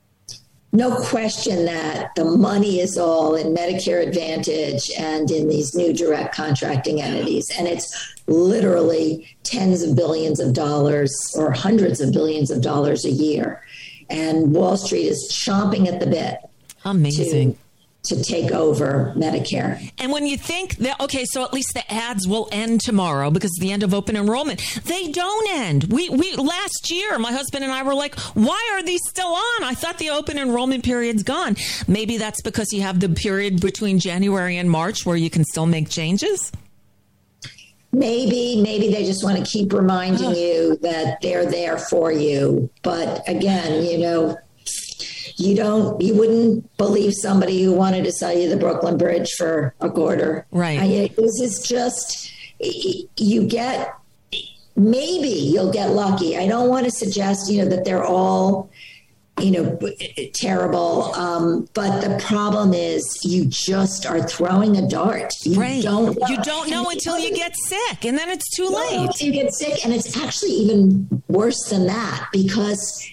No question that the money is all in Medicare Advantage and in these new direct contracting entities. And it's literally tens of billions of dollars or hundreds of billions of dollars a year. And Wall Street is chomping at the bit. Amazing. To, to take over Medicare. And when you think that, okay, so at least the ads will end tomorrow because it's the end of open enrollment. They don't end. We, we last year, my husband and I were like, why are these still on? I thought the open enrollment period's gone. Maybe that's because you have the period between January and March where you can still make changes. Maybe, maybe they just want to keep reminding oh. you that they're there for you. But again, you know, You don't, you wouldn't believe somebody who wanted to sell you the Brooklyn Bridge for a quarter. Right. I, this is just, you get, maybe you'll get lucky. I don't want to suggest, you know, that they're all, you know, terrible. Um, but the problem is you just are throwing a dart. You right. don't know. You don't know until you get sick, and then it's too late. You get sick, and it's actually even worse than that because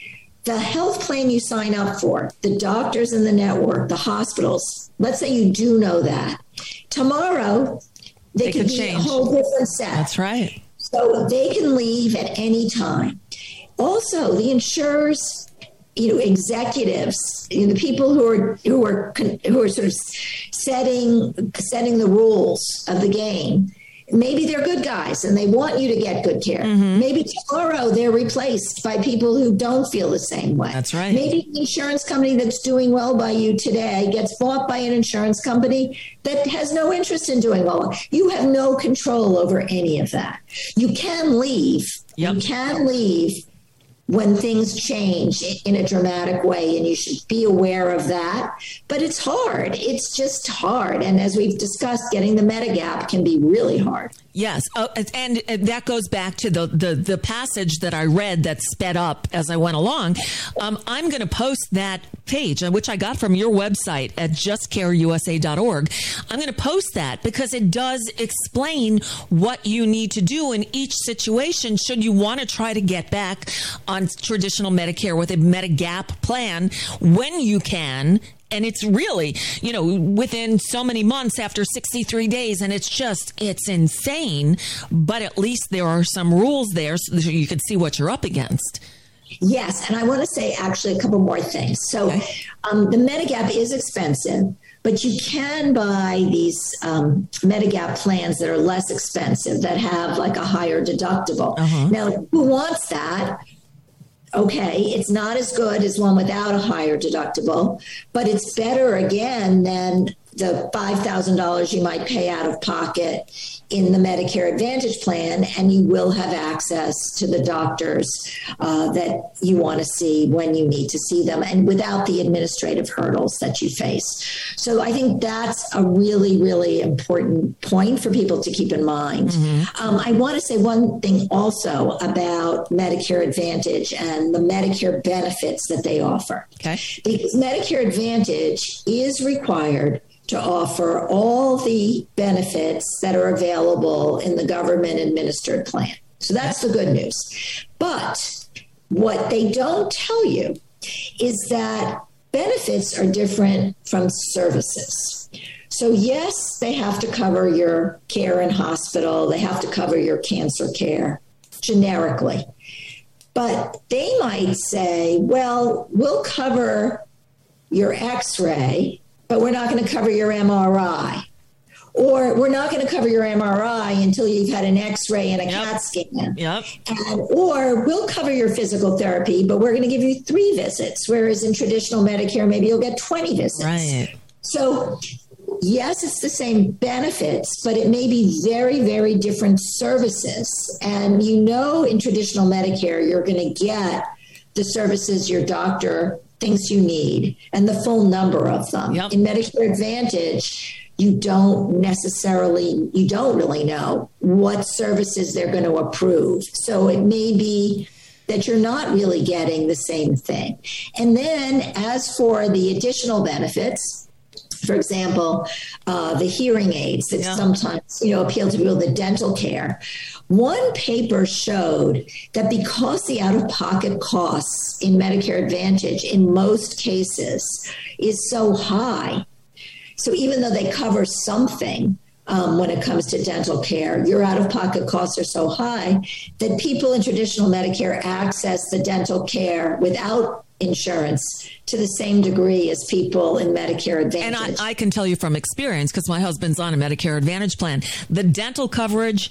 the health plan you sign up for, the doctors in the network, the hospitals, let's say you do know that. Tomorrow, they, they could be change. a whole different set. That's right. So they can leave at any time. Also, the insurers, you know, executives, you know, the people who are who are who are sort of setting setting the rules of the game. Maybe they're good guys and they want you to get good care. Mm-hmm. Maybe tomorrow they're replaced by people who don't feel the same way. That's right. Maybe the insurance company that's doing well by you today gets bought by an insurance company that has no interest in doing well. You have no control over any of that. You can leave. Yep. You can leave when things change in a dramatic way, and you should be aware of that. But it's hard. It's just hard. And as we've discussed, getting the Medigap can be really hard. Yes. Uh, and, and that goes back to the, the, the passage that I read that sped up as I went along. Um, I'm going to post that page, which I got from your website at just care u s a dot org. I'm going to post that because it does explain what you need to do in each situation should you want to try to get back on traditional Medicare with a Medigap plan when you can. And it's really, you know, within so many months after sixty-three days. And it's just, it's insane. But at least there are some rules there so that you can see what you're up against. Yes. And I want to say actually a couple more things. So okay. um, the Medigap is expensive, but you can buy these um, Medigap plans that are less expensive, that have like a higher deductible. Uh-huh. Now, who wants that? Okay, it's not as good as one without a higher deductible, but it's better, again, than the five thousand dollars you might pay out of pocket in the Medicare Advantage plan, and you will have access to the doctors uh, that you want to see when you need to see them, and without the administrative hurdles that you face. So I think that's a really, really important point for people to keep in mind. Mm-hmm. Um, I want to say one thing also about Medicare Advantage and the Medicare benefits that they offer. Okay. Because Medicare Advantage is required to offer all the benefits that are available in the government-administered plan. So that's the good news. But what they don't tell you is that benefits are different from services. So yes, they have to cover your care in hospital. They have to cover your cancer care generically. But they might say, well, we'll cover your X-ray, but we're not going to cover your M R I. Or we're not going to cover your M R I until you've had an X-ray and a yep. CAT scan. Yep. And, or we'll cover your physical therapy, but we're going to give you three visits, whereas in traditional Medicare, maybe you'll get twenty visits. Right. So, yes, it's the same benefits, but it may be very, very different services. And you know, in traditional Medicare, you're going to get the services your doctor thinks you need and the full number of them. Yep. In Medicare Advantage, you don't necessarily, you don't really know what services they're going to approve. So it may be that you're not really getting the same thing. And then as for the additional benefits, for example, uh, the hearing aids that yeah. sometimes, you know, appeal to people, the dental care. One paper showed that because the out-of-pocket costs in Medicare Advantage in most cases is so high, so even though they cover something um, when it comes to dental care, your out-of-pocket costs are so high that people in traditional Medicare access the dental care without insurance to the same degree as people in Medicare Advantage. And I, I can tell you from experience, because my husband's on a Medicare Advantage plan, the dental coverage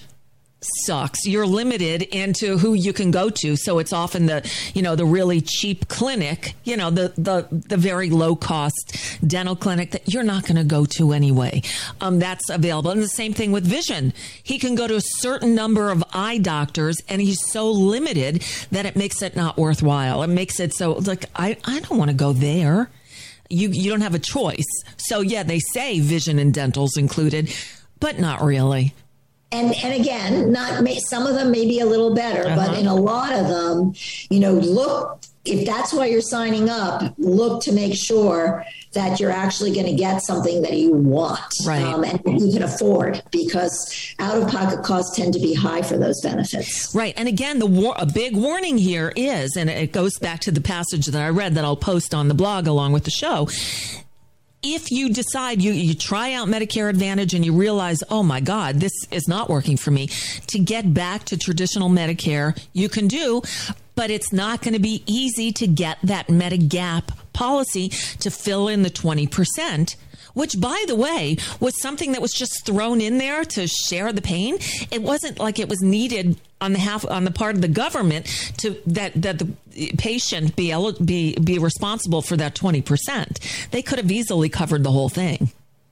sucks. You're limited into who you can go to. So it's often the, you know, the really cheap clinic, you know, the, the, the very low cost dental clinic that you're not going to go to anyway. Um, that's available. And the same thing with vision. He can go to a certain number of eye doctors and he's so limited that it makes it not worthwhile. It makes it so like, I, I don't want to go there. You, you don't have a choice. So yeah, they say vision and dental's included, but not really. And and again, not may, some of them may be a little better, uh-huh. but in a lot of them, you know, look if that's why you're signing up, look to make sure that you're actually going to get something that you want, right. um, and you can afford, because out-of-pocket costs tend to be high for those benefits. Right. And again, the war- a big warning here is, and it goes back to the passage that I read that I'll post on the blog along with the show. If you decide you, you try out Medicare Advantage and you realize, oh my God, this is not working for me, to get back to traditional Medicare, you can do, but it's not going to be easy to get that Medigap policy to fill in the twenty percent, which, by the way, was something that was just thrown in there to share the pain. It wasn't like it was needed on the half on the part of the government to that that the patient be el- be be responsible for that twenty percent. They could have easily covered the whole thing.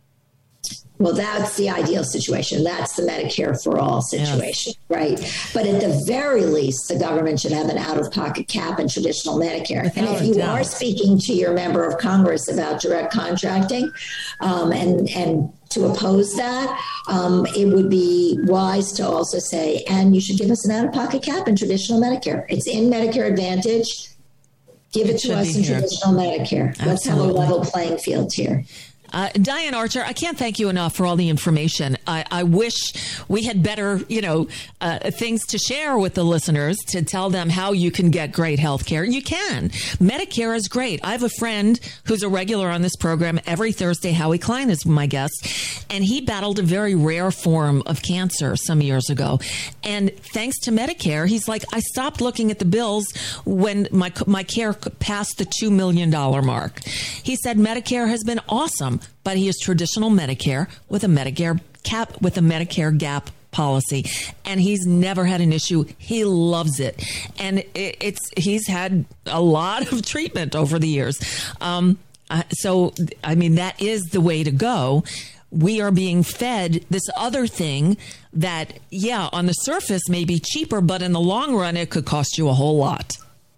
Well, that's the ideal situation. That's the Medicare for all situation, yes. Right? But at the very least, the government should have an out-of-pocket cap in traditional Medicare. Without and if you doubt. are speaking to your member of Congress about direct contracting um, and, and to oppose that, um, it would be wise to also say, and you should give us an out-of-pocket cap in traditional Medicare. It's in Medicare Advantage. Give it, it to us in here. Traditional Medicare. Absolutely. Let's have a level playing field here. Uh, Diane Archer, I can't thank you enough for all the information. I, I wish we had better, you know, uh, things to share with the listeners to tell them how you can get great health care. You can. Medicare is great. I have a friend who's a regular on this program every Thursday. Howie Klein is my guest, and he battled a very rare form of cancer some years ago. And thanks to Medicare, he's like, I stopped looking at the bills when my my care passed the two million dollars mark. He said Medicare has been awesome. But he has traditional Medicare with a Medicare cap, with a Medicare gap policy, and he's never had an issue. He loves it, and it, it's he's had a lot of treatment over the years. Um, so, I mean, that is the way to go. We are being fed this other thing that, yeah, on the surface may be cheaper, but in the long run, it could cost you a whole lot.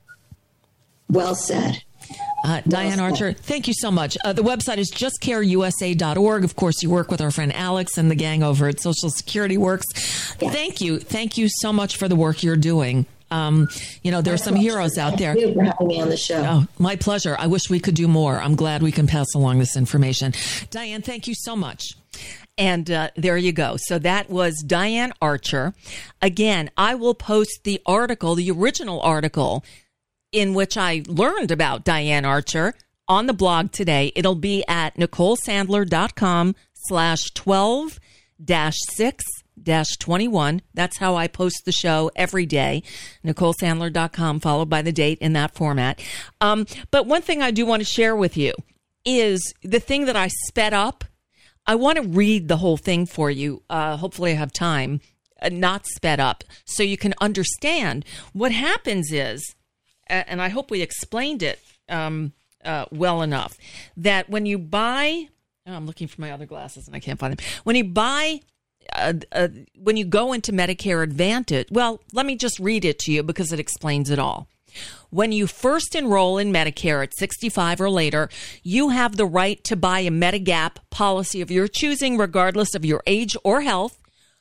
Well said. Uh, Diane Archer, thank you so much. Uh, the website is just care u s a dot org. Of course, you work with our friend Alex and the gang over at Social Security Works. Yeah. Thank you. Thank you so much for the work you're doing. Um, you know, there are some heroes out there. Thank you for having me on the show. Oh, my pleasure. I wish we could do more. I'm glad we can pass along this information. Diane, thank you so much. And uh, there you go. So that was Diane Archer. Again, I will post the article, the original article, in which I learned about Diane Archer on the blog today. It'll be at NicoleSandler.com slash 12 dash 6 dash 21. That's how I post the show every day. Nicole Sandler dot com, followed by the date in that format. Um, but one thing I do want to share with you is the thing that I sped up. I want to read the whole thing for you. Uh, hopefully I have time, uh, not sped up, so you can understand. What happens is, and I hope we explained it um, uh, well enough, that when you buy, oh, I'm looking for my other glasses and I can't find them. When you buy, uh, uh, when you go into Medicare Advantage, well, let me just read it to you because it explains it all. When you first enroll in Medicare at sixty-five or later, you have the right to buy a Medigap policy of your choosing, regardless of your age or health.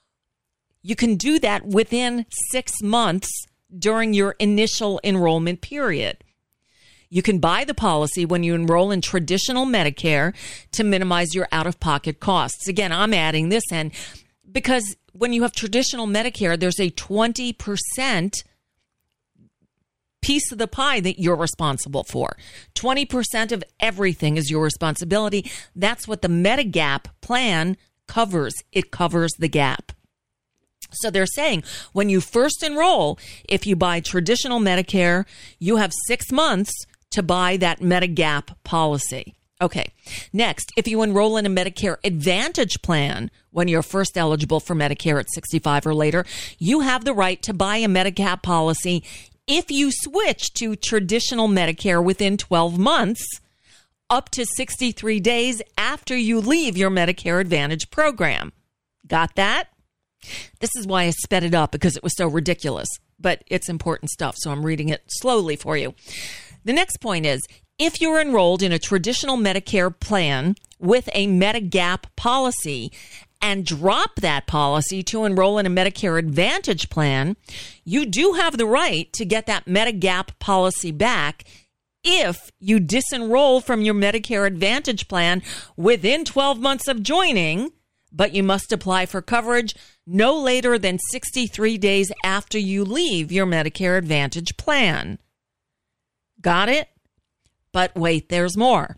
You can do that within six months during your initial enrollment period. You can buy the policy when you enroll in traditional Medicare to minimize your out-of-pocket costs. Again, I'm adding this in because when you have traditional Medicare, there's a twenty percent piece of the pie that you're responsible for. twenty percent of everything is your responsibility. That's what the Medigap plan covers. It covers the gap. So they're saying when you first enroll, if you buy traditional Medicare, you have six months to buy that Medigap policy. Okay. Next, if you enroll in a Medicare Advantage plan when you're first eligible for Medicare at sixty-five or later, you have the right to buy a Medigap policy if you switch to traditional Medicare within twelve months, up to sixty-three days after you leave your Medicare Advantage program. Got that? This is why I sped it up, because it was so ridiculous, but it's important stuff, so I'm reading it slowly for you. The next point is, if you're enrolled in a traditional Medicare plan with a Medigap policy and drop that policy to enroll in a Medicare Advantage plan, you do have the right to get that Medigap policy back if you disenroll from your Medicare Advantage plan within twelve months of joining, but you must apply for coverage no later than sixty-three days after you leave your Medicare Advantage plan. Got it? But wait, there's more.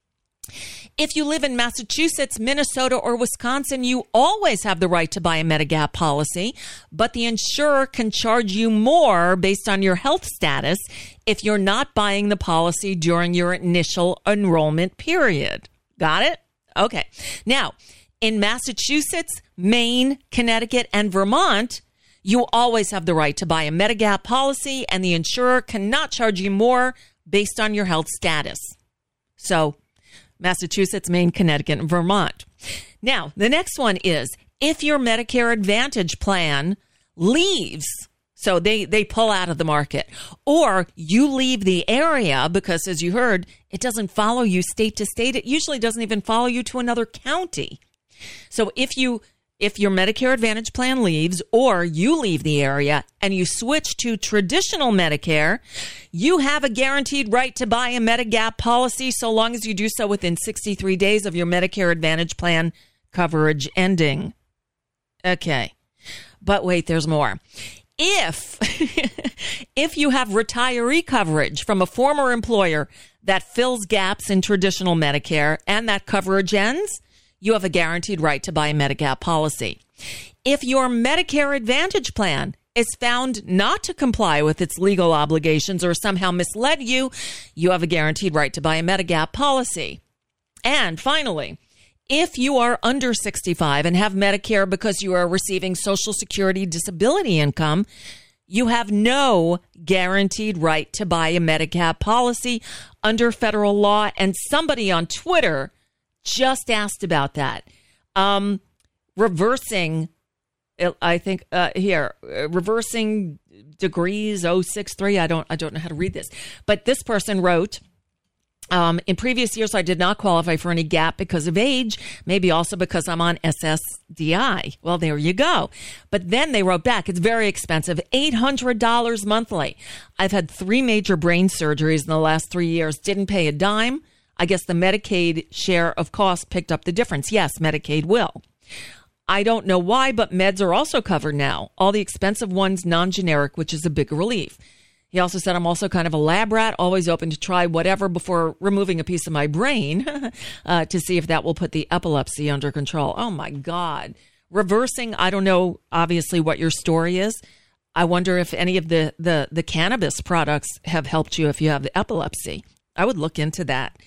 If you live in Massachusetts, Minnesota, or Wisconsin, you always have the right to buy a Medigap policy, but the insurer can charge you more based on your health status if you're not buying the policy during your initial enrollment period. Got it? Okay. Now, in Massachusetts, Maine, Connecticut, and Vermont, you always have the right to buy a Medigap policy, and the insurer cannot charge you more based on your health status. So, Massachusetts, Maine, Connecticut, and Vermont. Now, the next one is if your Medicare Advantage plan leaves, so they, they pull out of the market, or you leave the area because, as you heard, it doesn't follow you state to state. It usually doesn't even follow you to another county. So if you if your Medicare Advantage plan leaves, or you leave the area and you switch to traditional Medicare, you have a guaranteed right to buy a Medigap policy so long as you do so within sixty-three days of your Medicare Advantage plan coverage ending. Okay. But wait, there's more. If, if you have retiree coverage from a former employer that fills gaps in traditional Medicare and that coverage ends, you have a guaranteed right to buy a Medigap policy. If your Medicare Advantage plan is found not to comply with its legal obligations or somehow misled you, you have a guaranteed right to buy a Medigap policy. And finally, if you are under sixty-five and have Medicare because you are receiving Social Security disability income, you have no guaranteed right to buy a Medigap policy under federal law. And somebody on Twitter just asked about that. Um, reversing, I think, uh, here, uh, reversing degrees oh six three. I don't, I don't know how to read this, but this person wrote, um, in previous years, I did not qualify for any gap because of age, maybe also because I'm on S S D I. Well, there you go. But then they wrote back, it's very expensive, eight hundred dollars monthly. I've had three major brain surgeries in the last three years, didn't pay a dime. I guess the Medicaid share of costs picked up the difference. Yes, Medicaid will. I don't know why, but meds are also covered now. All the expensive ones, non-generic, which is a big relief. He also said, I'm also kind of a lab rat, always open to try whatever before removing a piece of my brain uh, to see if that will put the epilepsy under control. Oh, my God. Reversing, I don't know, obviously, what your story is. I wonder if any of the, the, the cannabis products have helped you if you have the epilepsy. I would look into that.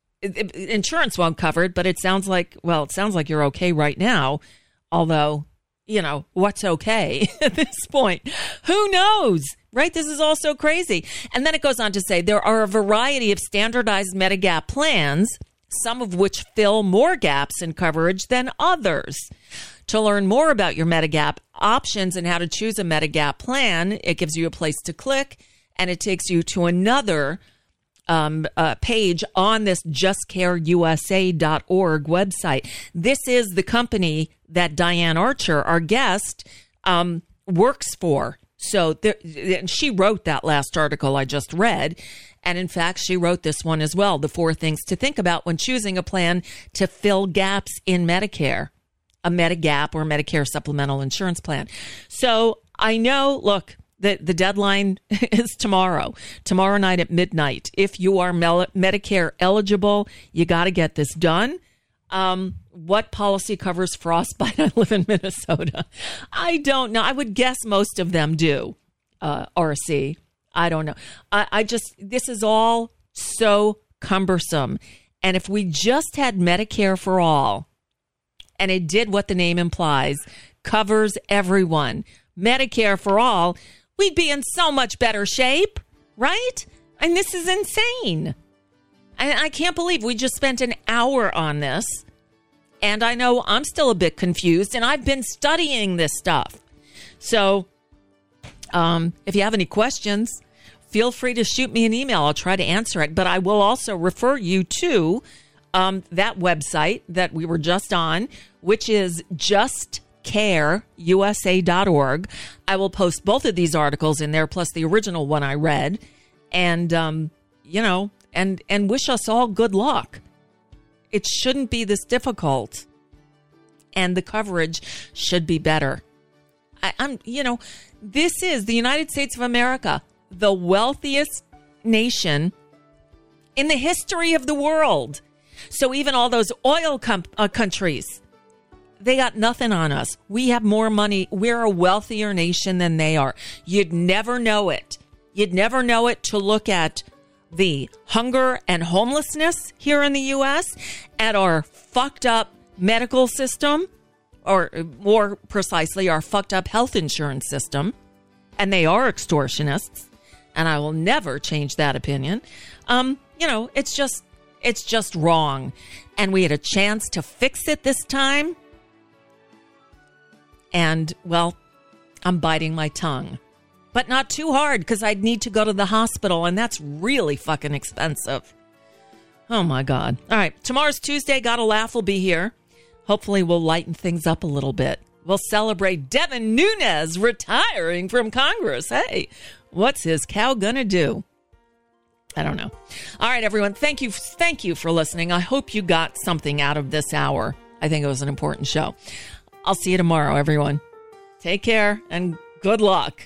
Insurance won't cover it, but it sounds like, well, it sounds like you're okay right now. Although, you know, what's okay at this point? Who knows, right? This is all so crazy. And then it goes on to say there are a variety of standardized Medigap plans, some of which fill more gaps in coverage than others. To learn more about your Medigap options and how to choose a Medigap plan, it gives you a place to click, and it takes you to another Um, uh, page on this just care U S A dot org website. This is the company that Diane Archer, our guest, um, works for. So there, and she wrote that last article I just read. And in fact, she wrote this one as well, the four things to think about when choosing a plan to fill gaps in Medicare, a Medigap or Medicare supplemental insurance plan. So I know, look, The, the deadline is tomorrow, tomorrow night at midnight. If you are Mel- Medicare eligible, you got to get this done. Um, what policy covers frostbite? I live in Minnesota. I don't know. I would guess most of them do, uh, R C. I don't know. I, I just, this is all so cumbersome. And if we just had Medicare for all, and it did what the name implies, covers everyone, Medicare for all, we'd be in so much better shape, right? And this is insane. I, I can't believe we just spent an hour on this. And I know I'm still a bit confused, and I've been studying this stuff. So um, if you have any questions, feel free to shoot me an email. I'll try to answer it. But I will also refer you to um, that website that we were just on, which is just care u s a dot org. I will post both of these articles in there, plus the original one I read, and, um, you know, and, and wish us all good luck. It shouldn't be this difficult, and the coverage should be better. I, I'm, you know, this is the United States of America, the wealthiest nation in the history of the world. So even all those oil com- uh, countries, they got nothing on us. We have more money. We're a wealthier nation than they are. You'd never know it. You'd never know it to look at the hunger and homelessness here in the U S, at our fucked up medical system, or more precisely, our fucked up health insurance system. And they are extortionists. And I will never change that opinion. Um, you know, it's just, it's just wrong. And we had a chance to fix it this time. And, well, I'm biting my tongue. But not too hard, because I'd need to go to the hospital, and that's really fucking expensive. Oh, my God. All right. Tomorrow's Tuesday. Gotta Laugh will be here. Hopefully we'll lighten things up a little bit. We'll celebrate Devin Nunes retiring from Congress. Hey, what's his cow gonna do? I don't know. All right, everyone. Thank you. Thank you for listening. I hope you got something out of this hour. I think it was an important show. I'll see you tomorrow, everyone. Take care and good luck.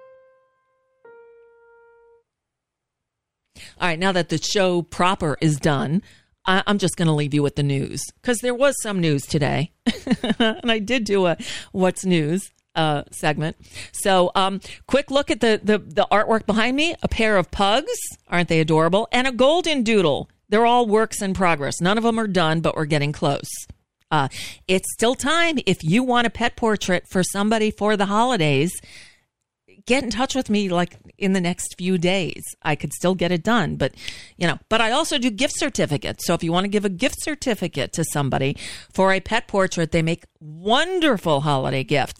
All right, now that the show proper is done, I- I'm just going to leave you with the news, because there was some news today. And I did do a What's News uh, segment. So um, quick look at the, the, the artwork behind me. A pair of pugs. Aren't they adorable? And a golden doodle. They're all works in progress. None of them are done, but we're getting close. Uh, it's still time. If you want a pet portrait for somebody for the holidays, get in touch with me like in the next few days. I could still get it done, but you know, but I also do gift certificates. So if you want to give a gift certificate to somebody for a pet portrait, they make wonderful holiday gifts.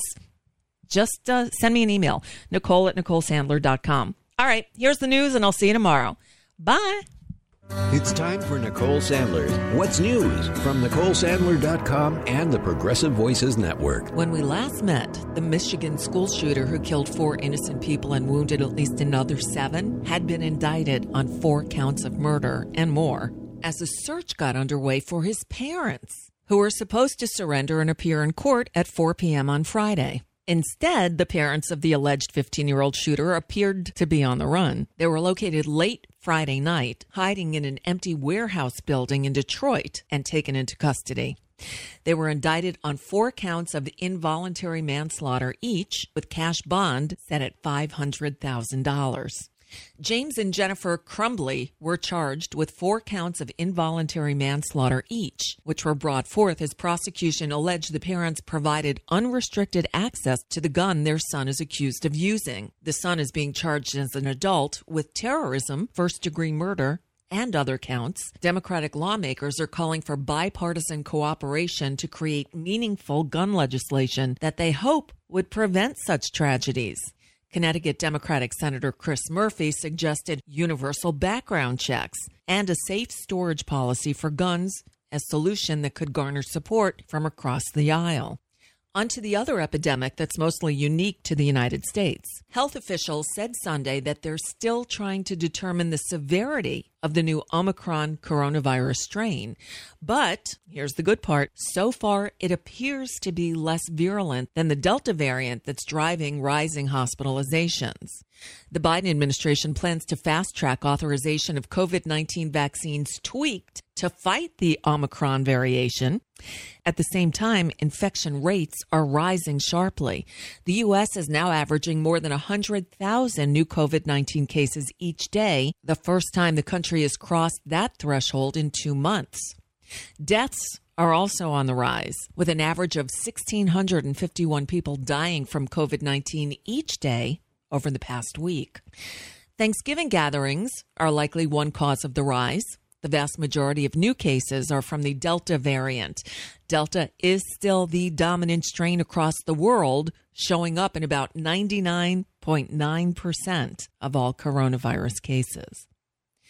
Just uh, send me an email, Nicole at Nicole Sandler dot com. All right, here's the news, and I'll see you tomorrow. Bye. It's time for Nicole Sandler's What's News from Nicole Sandler dot com and the Progressive Voices Network. When we last met, the Michigan school shooter who killed four innocent people and wounded at least another seven had been indicted on four counts of murder and more, as a search got underway for his parents, who were supposed to surrender and appear in court at four p.m. on Friday. Instead, the parents of the alleged fifteen-year-old shooter appeared to be on the run. They were located late Friday night, hiding in an empty warehouse building in Detroit, and taken into custody. They were indicted on four counts of involuntary manslaughter each, with cash bond set at five hundred thousand dollars. James and Jennifer Crumbly were charged with four counts of involuntary manslaughter each, which were brought forth as prosecution alleged the parents provided unrestricted access to the gun their son is accused of using. The son is being charged as an adult with terrorism, first-degree murder, and other counts. Democratic lawmakers are calling for bipartisan cooperation to create meaningful gun legislation that they hope would prevent such tragedies. Connecticut Democratic Senator Chris Murphy suggested universal background checks and a safe storage policy for guns as a solution that could garner support from across the aisle. On to the other epidemic that's mostly unique to the United States. Health officials said Sunday that they're still trying to determine the severity of the new Omicron coronavirus strain. But here's the good part. So far, it appears to be less virulent than the Delta variant that's driving rising hospitalizations. The Biden administration plans to fast-track authorization of COVID nineteen vaccines tweaked to fight the Omicron variation. At the same time, infection rates are rising sharply. The U S is now averaging more than one hundred thousand new COVID nineteen cases each day, the first time the country has crossed that threshold in two months. Deaths are also on the rise, with an average of one thousand six hundred fifty-one people dying from COVID nineteen each day over the past week. Thanksgiving gatherings are likely one cause of the rise. The vast majority of new cases are from the Delta variant. Delta is still the dominant strain across the world, showing up in about ninety-nine point nine percent of all coronavirus cases.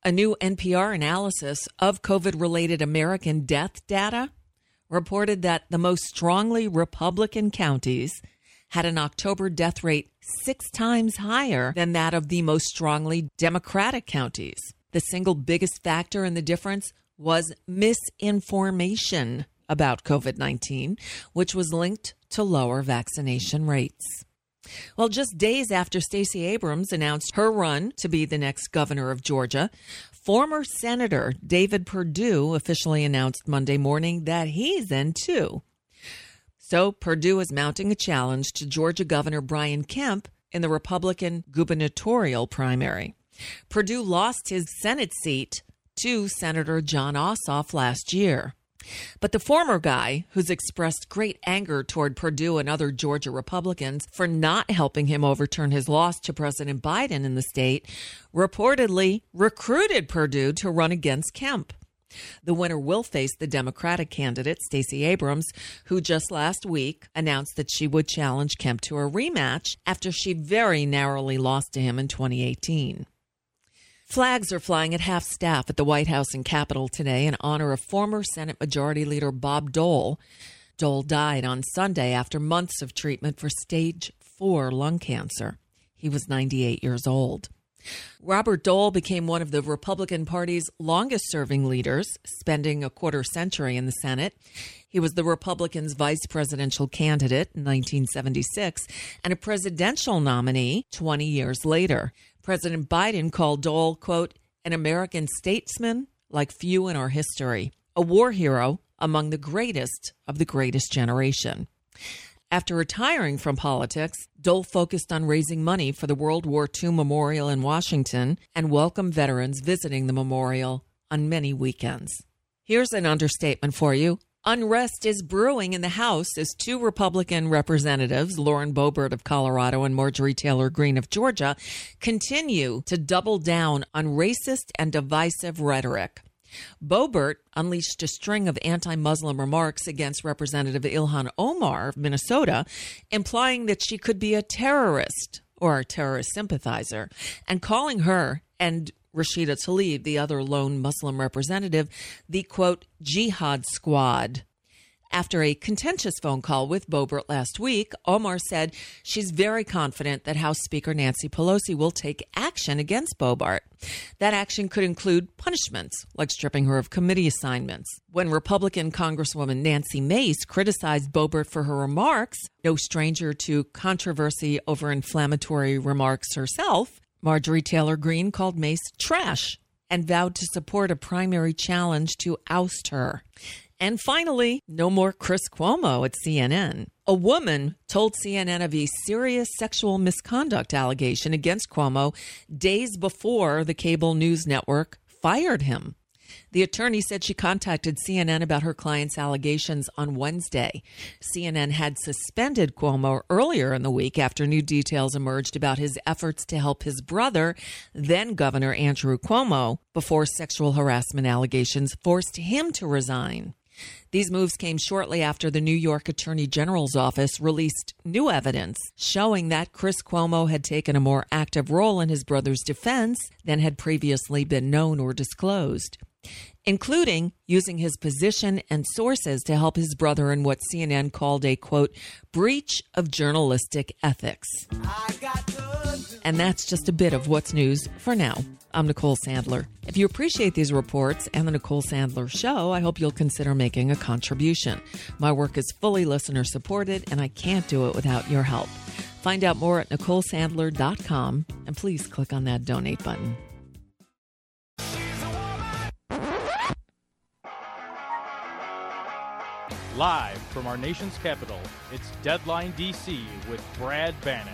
A new N P R analysis of COVID-related American death data reported that the most strongly Republican counties had an October death rate six times higher than that of the most strongly Democratic counties. The single biggest factor in the difference was misinformation about COVID nineteen, which was linked to lower vaccination rates. Well, just days after Stacey Abrams announced her run to be the next governor of Georgia, former Senator David Perdue officially announced Monday morning that he's in too. So Perdue is mounting a challenge to Georgia Governor Brian Kemp in the Republican gubernatorial primary. Perdue lost his Senate seat to Senator Jon Ossoff last year. But the former guy, who's expressed great anger toward Perdue and other Georgia Republicans for not helping him overturn his loss to President Biden in the state, reportedly recruited Perdue to run against Kemp. The winner will face the Democratic candidate, Stacey Abrams, who just last week announced that she would challenge Kemp to a rematch after she very narrowly lost to him in twenty eighteen. Flags are flying at half-staff at the White House and Capitol today in honor of former Senate Majority Leader Bob Dole. Dole died on Sunday after months of treatment for stage four lung cancer. He was ninety-eight years old. Robert Dole became one of the Republican Party's longest-serving leaders, spending a quarter century in the Senate. He was the Republicans' vice presidential candidate in nineteen seventy-six and a presidential nominee twenty years later. President Biden called Dole, quote, an American statesman like few in our history, a war hero among the greatest of the greatest generation. After retiring from politics, Dole focused on raising money for the World War Two Memorial in Washington and welcomed veterans visiting the memorial on many weekends. Here's an understatement for you. Unrest is brewing in the House as two Republican representatives, Lauren Boebert of Colorado and Marjorie Taylor Greene of Georgia, continue to double down on racist and divisive rhetoric. Boebert unleashed a string of anti-Muslim remarks against Representative Ilhan Omar of Minnesota, implying that she could be a terrorist or a terrorist sympathizer, and calling her and Rashida Tlaib, the other lone Muslim representative, the, quote, jihad squad. After a contentious phone call with Boebert last week, Omar said she's very confident that House Speaker Nancy Pelosi will take action against Boebert. That action could include punishments, like stripping her of committee assignments. When Republican Congresswoman Nancy Mace criticized Boebert for her remarks, no stranger to controversy over inflammatory remarks herself, Marjorie Taylor Greene called Mace trash and vowed to support a primary challenge to oust her. And finally, no more Chris Cuomo at C N N. A woman told C N N of a serious sexual misconduct allegation against Cuomo days before the cable news network fired him. The attorney said she contacted C N N about her client's allegations on Wednesday. C N N had suspended Cuomo earlier in the week after new details emerged about his efforts to help his brother, then Governor Andrew Cuomo, before sexual harassment allegations forced him to resign. These moves came shortly after the New York Attorney General's office released new evidence showing that Chris Cuomo had taken a more active role in his brother's defense than had previously been known or disclosed, including using his position and sources to help his brother in what C N N called a, quote, breach of journalistic ethics. And that's just a bit of what's news for now. I'm Nicole Sandler. If you appreciate these reports and the Nicole Sandler Show, I hope you'll consider making a contribution. My work is fully listener supported, and I can't do it without your help. Find out more at nicole sandler dot com, and please click on that donate button. Live from our nation's capital, it's Deadline D C with Brad Bannon.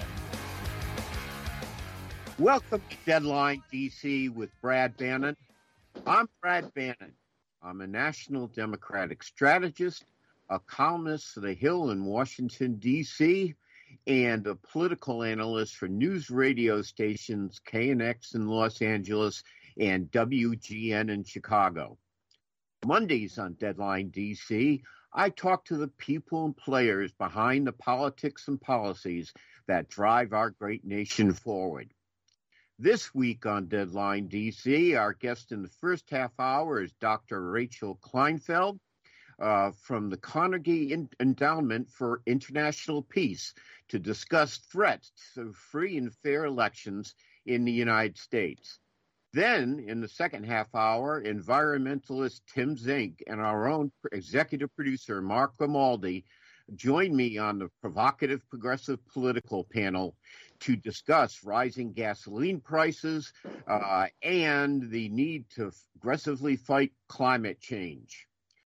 Welcome to Deadline D C with Brad Bannon. I'm Brad Bannon. I'm a national Democratic strategist, a columnist for The Hill in Washington, D C, and a political analyst for news radio stations K N X in Los Angeles and W G N in Chicago. Mondays on Deadline D C, I talk to the people and players behind the politics and policies that drive our great nation forward. This week on Deadline D C, our guest in the first half hour is Doctor Rachel Kleinfeld uh, from the Carnegie Endowment for International Peace to discuss threats to free and fair elections in the United States. Then, in the second half hour, environmentalist Tim Zink and our own executive producer, Mark Grimaldi, join me on the provocative progressive political panel to discuss rising gasoline prices uh, and the need to aggressively fight climate change.